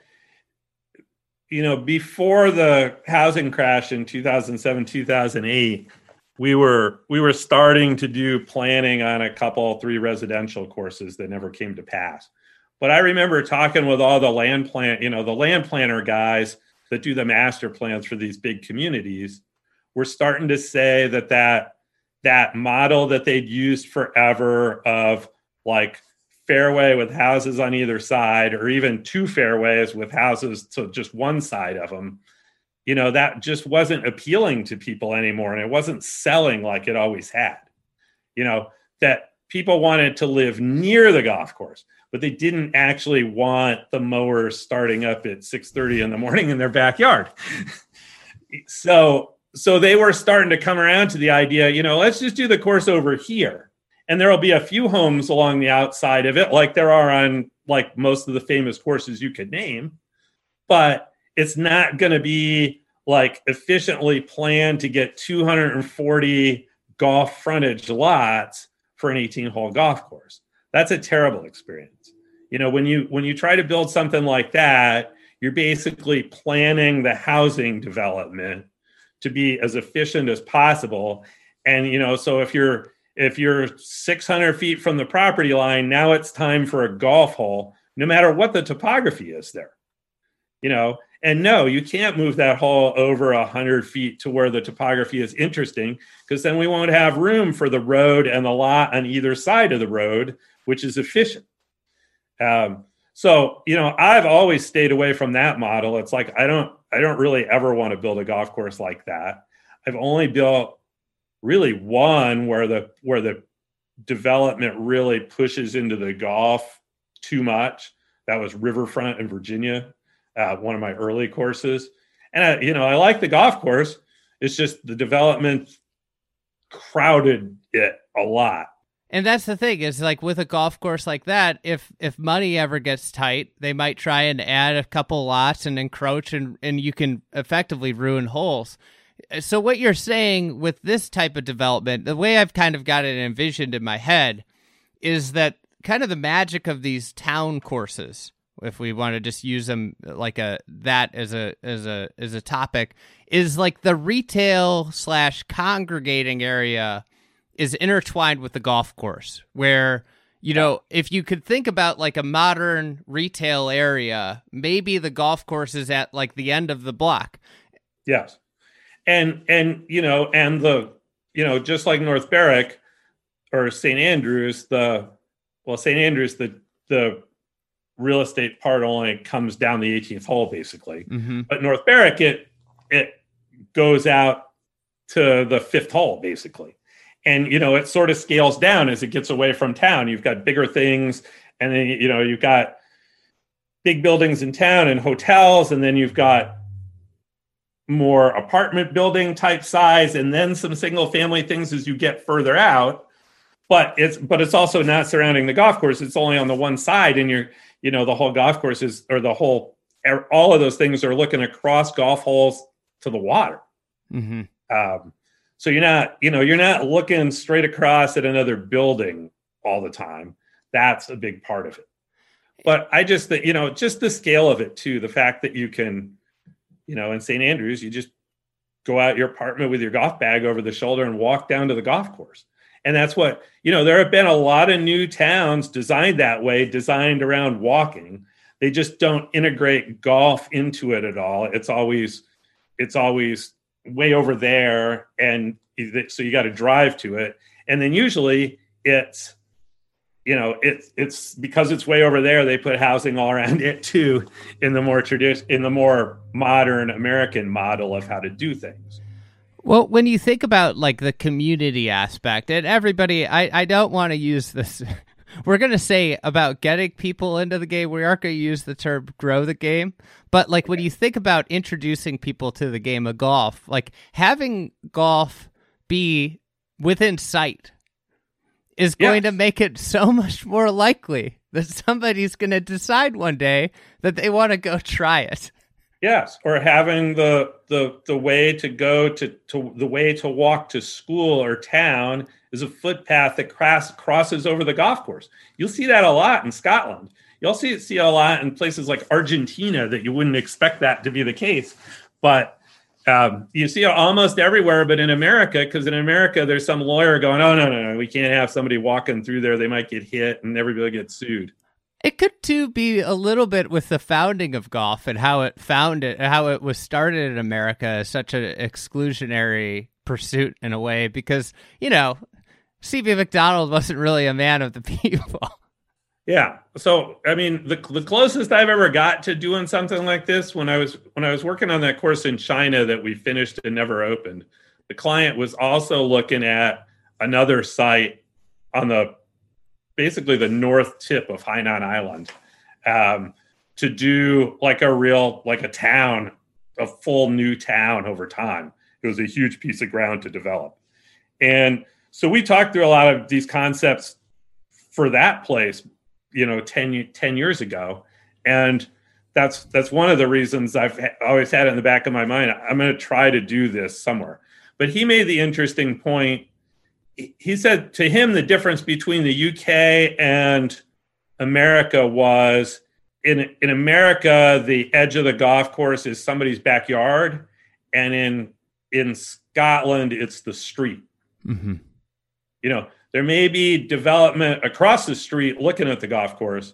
you know, before the housing crash in two thousand seven, two thousand eight, we were we were starting to do planning on a couple, three residential courses that never came to pass. But I remember talking with all the land plan, you know, the land planner guys that do the master plans for these big communities. We're starting to say that that that model that they'd used forever of like fairway with houses on either side, or even two fairways with houses to just one side of them, you know, that just wasn't appealing to people anymore. And it wasn't selling like it always had. You know, that people wanted to live near the golf course, but they didn't actually want the mowers starting up at six thirty in the morning in their backyard. so, so they were starting to come around to the idea, you know, let's just do the course over here. And there'll be a few homes along the outside of it, like there are on like most of the famous courses you could name, but it's not going to be like efficiently planned to get two hundred forty golf frontage lots for an eighteen hole golf course. That's a terrible experience. You know, when you when you try to build something like that, you're basically planning the housing development to be as efficient as possible. And, you know, so if you're if you're six hundred feet from the property line, now it's time for a golf hole, no matter what the topography is there. You know, and no, you can't move that hole over one hundred feet to where the topography is interesting, because then we won't have room for the road and the lot on either side of the road, which is efficient. Um, so, you know, I've always stayed away from that model. It's like, I don't, I don't really ever want to build a golf course like that. I've only built really one where the, where the development really pushes into the golf too much. That was Riverfront in Virginia. Uh, one of my early courses. And, I, you know, I like the golf course. It's just the development crowded it a lot. And that's the thing is like with a golf course like that, if if money ever gets tight, they might try and add a couple lots and encroach, and, and you can effectively ruin holes. So what you're saying with this type of development, the way I've kind of got it envisioned in my head, is that kind of the magic of these town courses, if we want to just use them like a that as a as a as a topic, is like the retail slash congregating area is intertwined with the golf course, where, you know, if you could think about like a modern retail area, maybe the golf course is at like the end of the block. Yes. And, and, you know, and the, you know, just like North Berwick or Saint Andrews, the, well, Saint Andrews, the, the real estate part only comes down the eighteenth hole basically, mm-hmm. but North Berwick, it, it goes out to the fifth hole basically. And, you know, it sort of scales down as it gets away from town. You've got bigger things, and then, you know, you've got big buildings in town and hotels, and then you've got more apartment building type size, and then some single family things as you get further out. But it's but it's also not surrounding the golf course. It's only on the one side, and you're, you know, the whole golf course is, or the whole, all of those things are looking across golf holes to the water. Mm-hmm. Um, So you're not, you know, you're not looking straight across at another building all the time. That's a big part of it. But I just think, you know, just the scale of it too, the fact that you can, you know, in Saint Andrews, you just go out your apartment with your golf bag over the shoulder and walk down to the golf course. And that's what, you know, there have been a lot of new towns designed that way, designed around walking. They just don't integrate golf into it at all. It's always, it's always way over there, and so you got to drive to it. And then usually it's, you know, it's it's because it's way over there, they put housing all around it too, in the more tradition in the more modern American model of how to do things. Well, when you think about like the community aspect, and everybody, I, I don't want to use this. We're going to say about getting people into the game. We aren't going to use the term grow the game. But like when you think about introducing people to the game of golf, like having golf be within sight is going yes. to make it so much more likely that somebody's going to decide one day that they want to go try it. Yes, or having the the the way to go to, to the way to walk to school or town is a footpath that cross, crosses over the golf course. You'll see that a lot in Scotland. You'll see see a lot in places like Argentina that you wouldn't expect that to be the case, but um, you see it almost everywhere. But in America, because in America there's some lawyer going, "Oh no, no, no, we can't have somebody walking through there. They might get hit, and everybody gets sued." It could too be a little bit with the founding of golf and how it founded, how it was started in America as such an exclusionary pursuit in a way, because, you know, C B McDonald wasn't really a man of the people. Yeah. So, I mean, the the closest I've ever got to doing something like this when I was when I was working on that course in China that we finished and never opened, the client was also looking at another site on the basically the north tip of Hainan Island, um, to do like a real, like a town, a full new town over time. It was a huge piece of ground to develop. And so we talked through a lot of these concepts for that place, you know, ten, ten years ago. And that's, that's one of the reasons I've always had it in the back of my mind. I'm going to try to do this somewhere. But he made the interesting point. He said to him, the difference between the U K and America was in, in America, the edge of the golf course is somebody's backyard. And in, in Scotland, it's the street. Mm-hmm. You know, there may be development across the street looking at the golf course,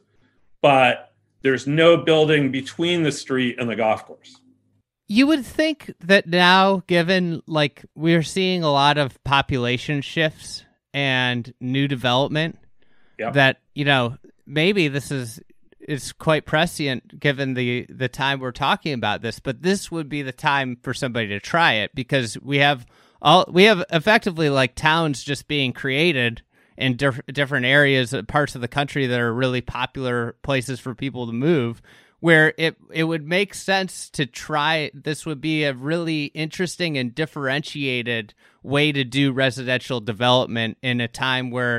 but there's no building between the street and the golf course. You would think that now, given like we're seeing a lot of population shifts and new development, yep. that, you know, maybe this is it's quite prescient given the the time we're talking about this, but this would be the time for somebody to try it, because we have all we have effectively like towns just being created in diff- different areas, parts of the country that are really popular places for people to move, where it it would make sense to try. This would be a really interesting and differentiated way to do residential development in a time where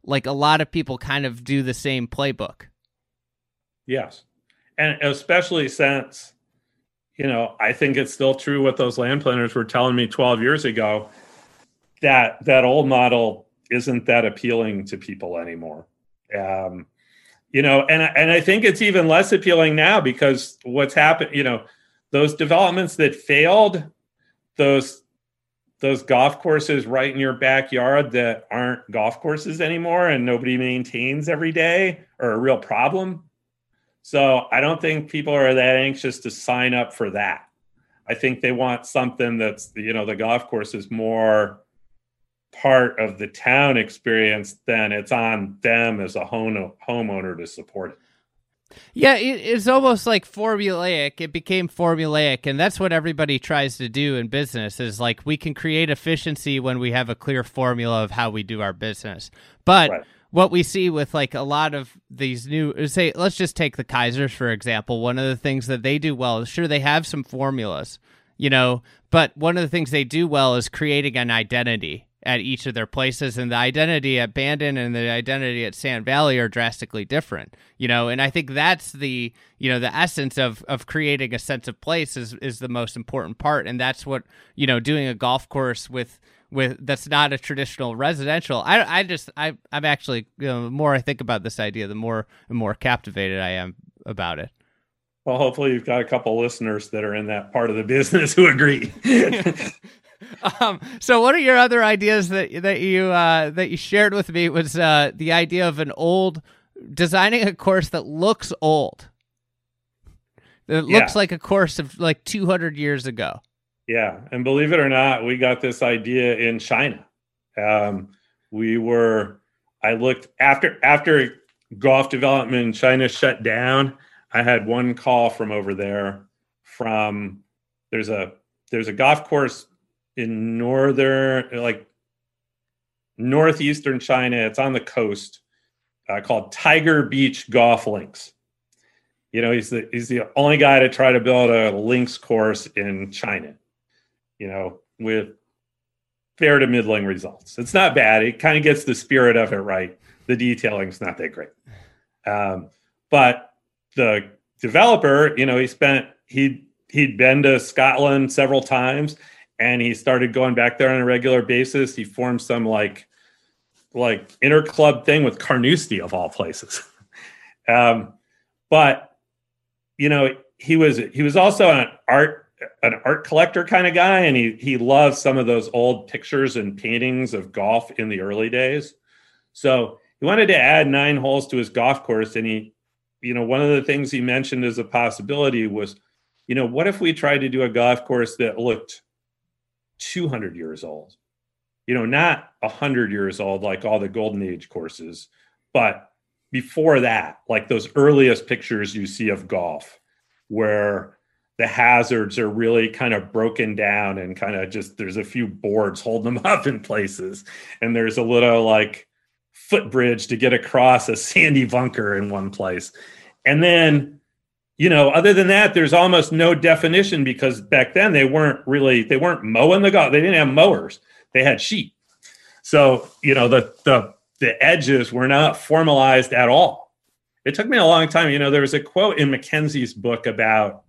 like a lot of people kind of do the same playbook. Yes. And especially since, you know, I think it's still true what those land planners were telling me twelve years ago, that that old model isn't that appealing to people anymore. Um, you know, and, and I think it's even less appealing now because what's happened, you know, those developments that failed, those those golf courses right in your backyard that aren't golf courses anymore and nobody maintains every day are a real problem. So I don't think people are that anxious to sign up for that. I think they want something that's, you know, the golf course is more part of the town experience than it's on them as a home, homeowner to support it. Yeah, it, it's almost like formulaic. It became formulaic, and that's what everybody tries to do in business is like we can create efficiency when we have a clear formula of how we do our business. But right. What we see with like a lot of these new, say, let's just take the Kaisers, for example. One of the things that they do well is, sure, they have some formulas, you know, but one of the things they do well is creating an identity at each of their places, and the identity at Bandon and the identity at Sand Valley are drastically different, you know, and I think that's the, you know, the essence of, of creating a sense of place is, is the most important part. And that's what, you know, doing a golf course with, with that's not a traditional residential. I, I just, I, I'm actually, you know, the more I think about this idea, the more, the more captivated I am about it. Well, hopefully you've got a couple listeners that are in that part of the business who agree. um, so one of your other ideas that that you uh, that you shared with me was uh, the idea of an old designing a course that looks old. It looks yeah. like a course of like two hundred years ago. Yeah, and believe it or not, we got this idea in China. Um, we were, I looked after after golf development in China shut down. I had one call from over there. From there's a there's a golf course in northern, like northeastern China. It's on the coast, uh, called Tiger Beach Golf Links. You know, he's the he's the only guy to try to build a links course in China. You know, with fair to middling results. It's not bad. It kind of gets the spirit of it right. The detailing's not that great, um, but the developer, you know, he spent he he'd been to Scotland several times. And he started going back there on a regular basis. He formed some like, like inter-club thing with Carnoustie of all places. um, but you know, he was he was also an art an art collector kind of guy, and he he loved some of those old pictures and paintings of golf in the early days. So he wanted to add nine holes to his golf course, and he, you know, one of the things he mentioned as a possibility was, you know, what if we tried to do a golf course that looked two hundred years old, you know, not one hundred years old like all the golden age courses, but before that, like those earliest pictures you see of golf where the hazards are really kind of broken down and kind of just there's a few boards holding them up in places, and there's a little like footbridge to get across a sandy bunker in one place. And then, you know, other than that, there's almost no definition because back then they weren't really, they weren't mowing the golf. They didn't have mowers. They had sheep. So, you know, the, the, the edges were not formalized at all. It took me a long time. You know, there was a quote in Mackenzie's book about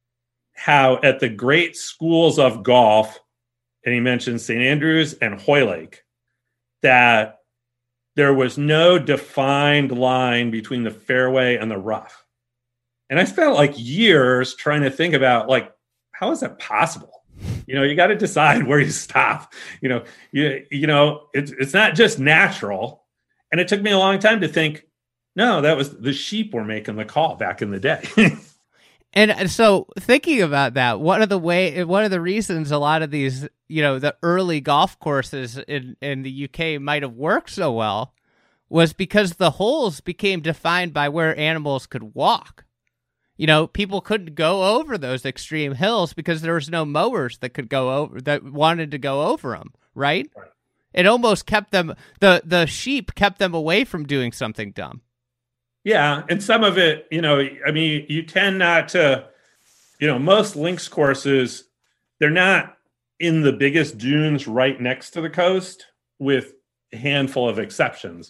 how at the great schools of golf, and he mentioned Saint Andrews and Hoylake, that there was no defined line between the fairway and the rough. And I spent like years trying to think about like, how is that possible? You know, you got to decide where you stop. You know, you you know, it's it's not just natural. And it took me a long time to think, no, that was the sheep were making the call back in the day. And so thinking about that, one of the way, one of the reasons a lot of these, you know, the early golf courses in, in the U K might have worked so well was because the holes became defined by where animals could walk. You know, people couldn't go over those extreme hills because there was no mowers that could go over, that wanted to go over them, right? right. It almost kept them, the, the sheep kept them away from doing something dumb. Yeah, and some of it, you know, I mean, you tend not to, you know, most links courses, they're not in the biggest dunes right next to the coast with a handful of exceptions.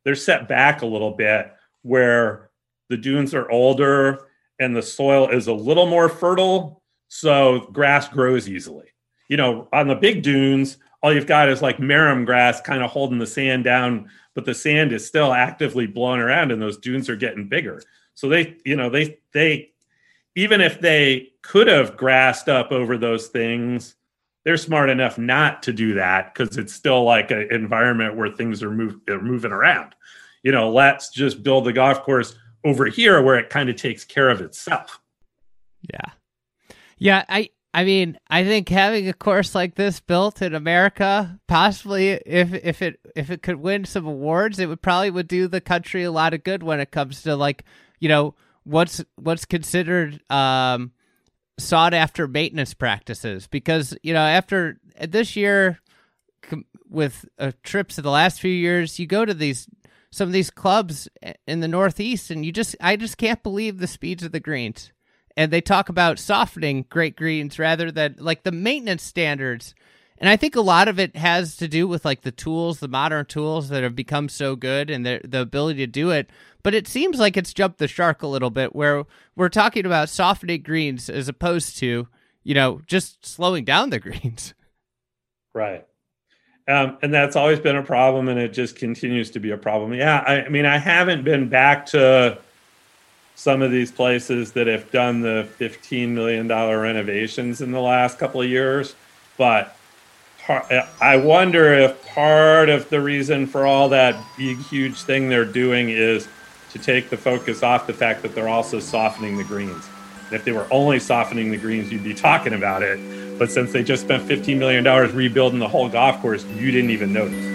they're set back a little bit where the dunes are older and the soil is a little more fertile, so grass grows easily. You know, on the big dunes, all you've got is like marram grass kind of holding the sand down, but the sand is still actively blowing around and those dunes are getting bigger. So they, you know, they, they, even if they could have grassed up over those things, they're smart enough not to do that because it's still like an environment where things are, move, are moving around. You know, let's just build the golf course over here where it kind of takes care of itself. Yeah. Yeah, I I mean, I think having a course like this built in America, possibly if if it if it could win some awards, it would probably would do the country a lot of good when it comes to, like, you know, what's what's considered um, sought after maintenance practices. Because, you know, after this year com- with uh, trips of the last few years, you go to these some of these clubs in the Northeast, and you just I just can't believe the speeds of the greens. And they talk about softening great greens rather than like the maintenance standards. And I think a lot of it has to do with like the tools, the modern tools that have become so good and the the ability to do it. But it seems like it's jumped the shark a little bit where we're talking about softening greens as opposed to, you know, just slowing down the greens. Right. Um, and that's always been a problem, and it just continues to be a problem. Yeah, I, I mean, I haven't been back to some of these places that have done the fifteen million dollars renovations in the last couple of years. But par- I wonder if part of the reason for all that big, huge thing they're doing is to take the focus off the fact that they're also softening the greens. And if they were only softening the greens, you'd be talking about it. But since they just spent fifteen million dollars rebuilding the whole golf course, you didn't even notice.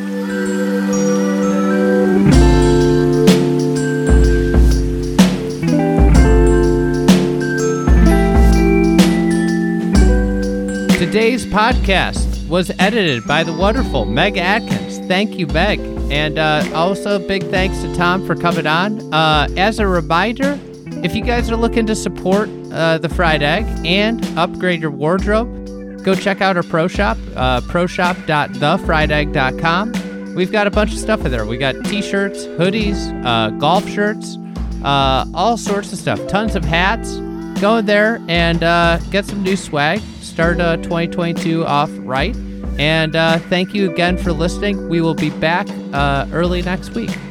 Today's podcast was edited by the wonderful Meg Atkins. Thank you, Meg. And uh, also big thanks to Tom for coming on. Uh, as a reminder, if you guys are looking to support uh, the Fried Egg and upgrade your wardrobe, go check out our Pro Shop, uh, pro shop dot the fried egg dot com. We've got a bunch of stuff in there. We got t-shirts, hoodies, uh, golf shirts, uh, all sorts of stuff. Tons of hats. Go in there and uh, get some new swag. Start uh, twenty twenty-two off right. And uh, thank you again for listening. We will be back uh, early next week.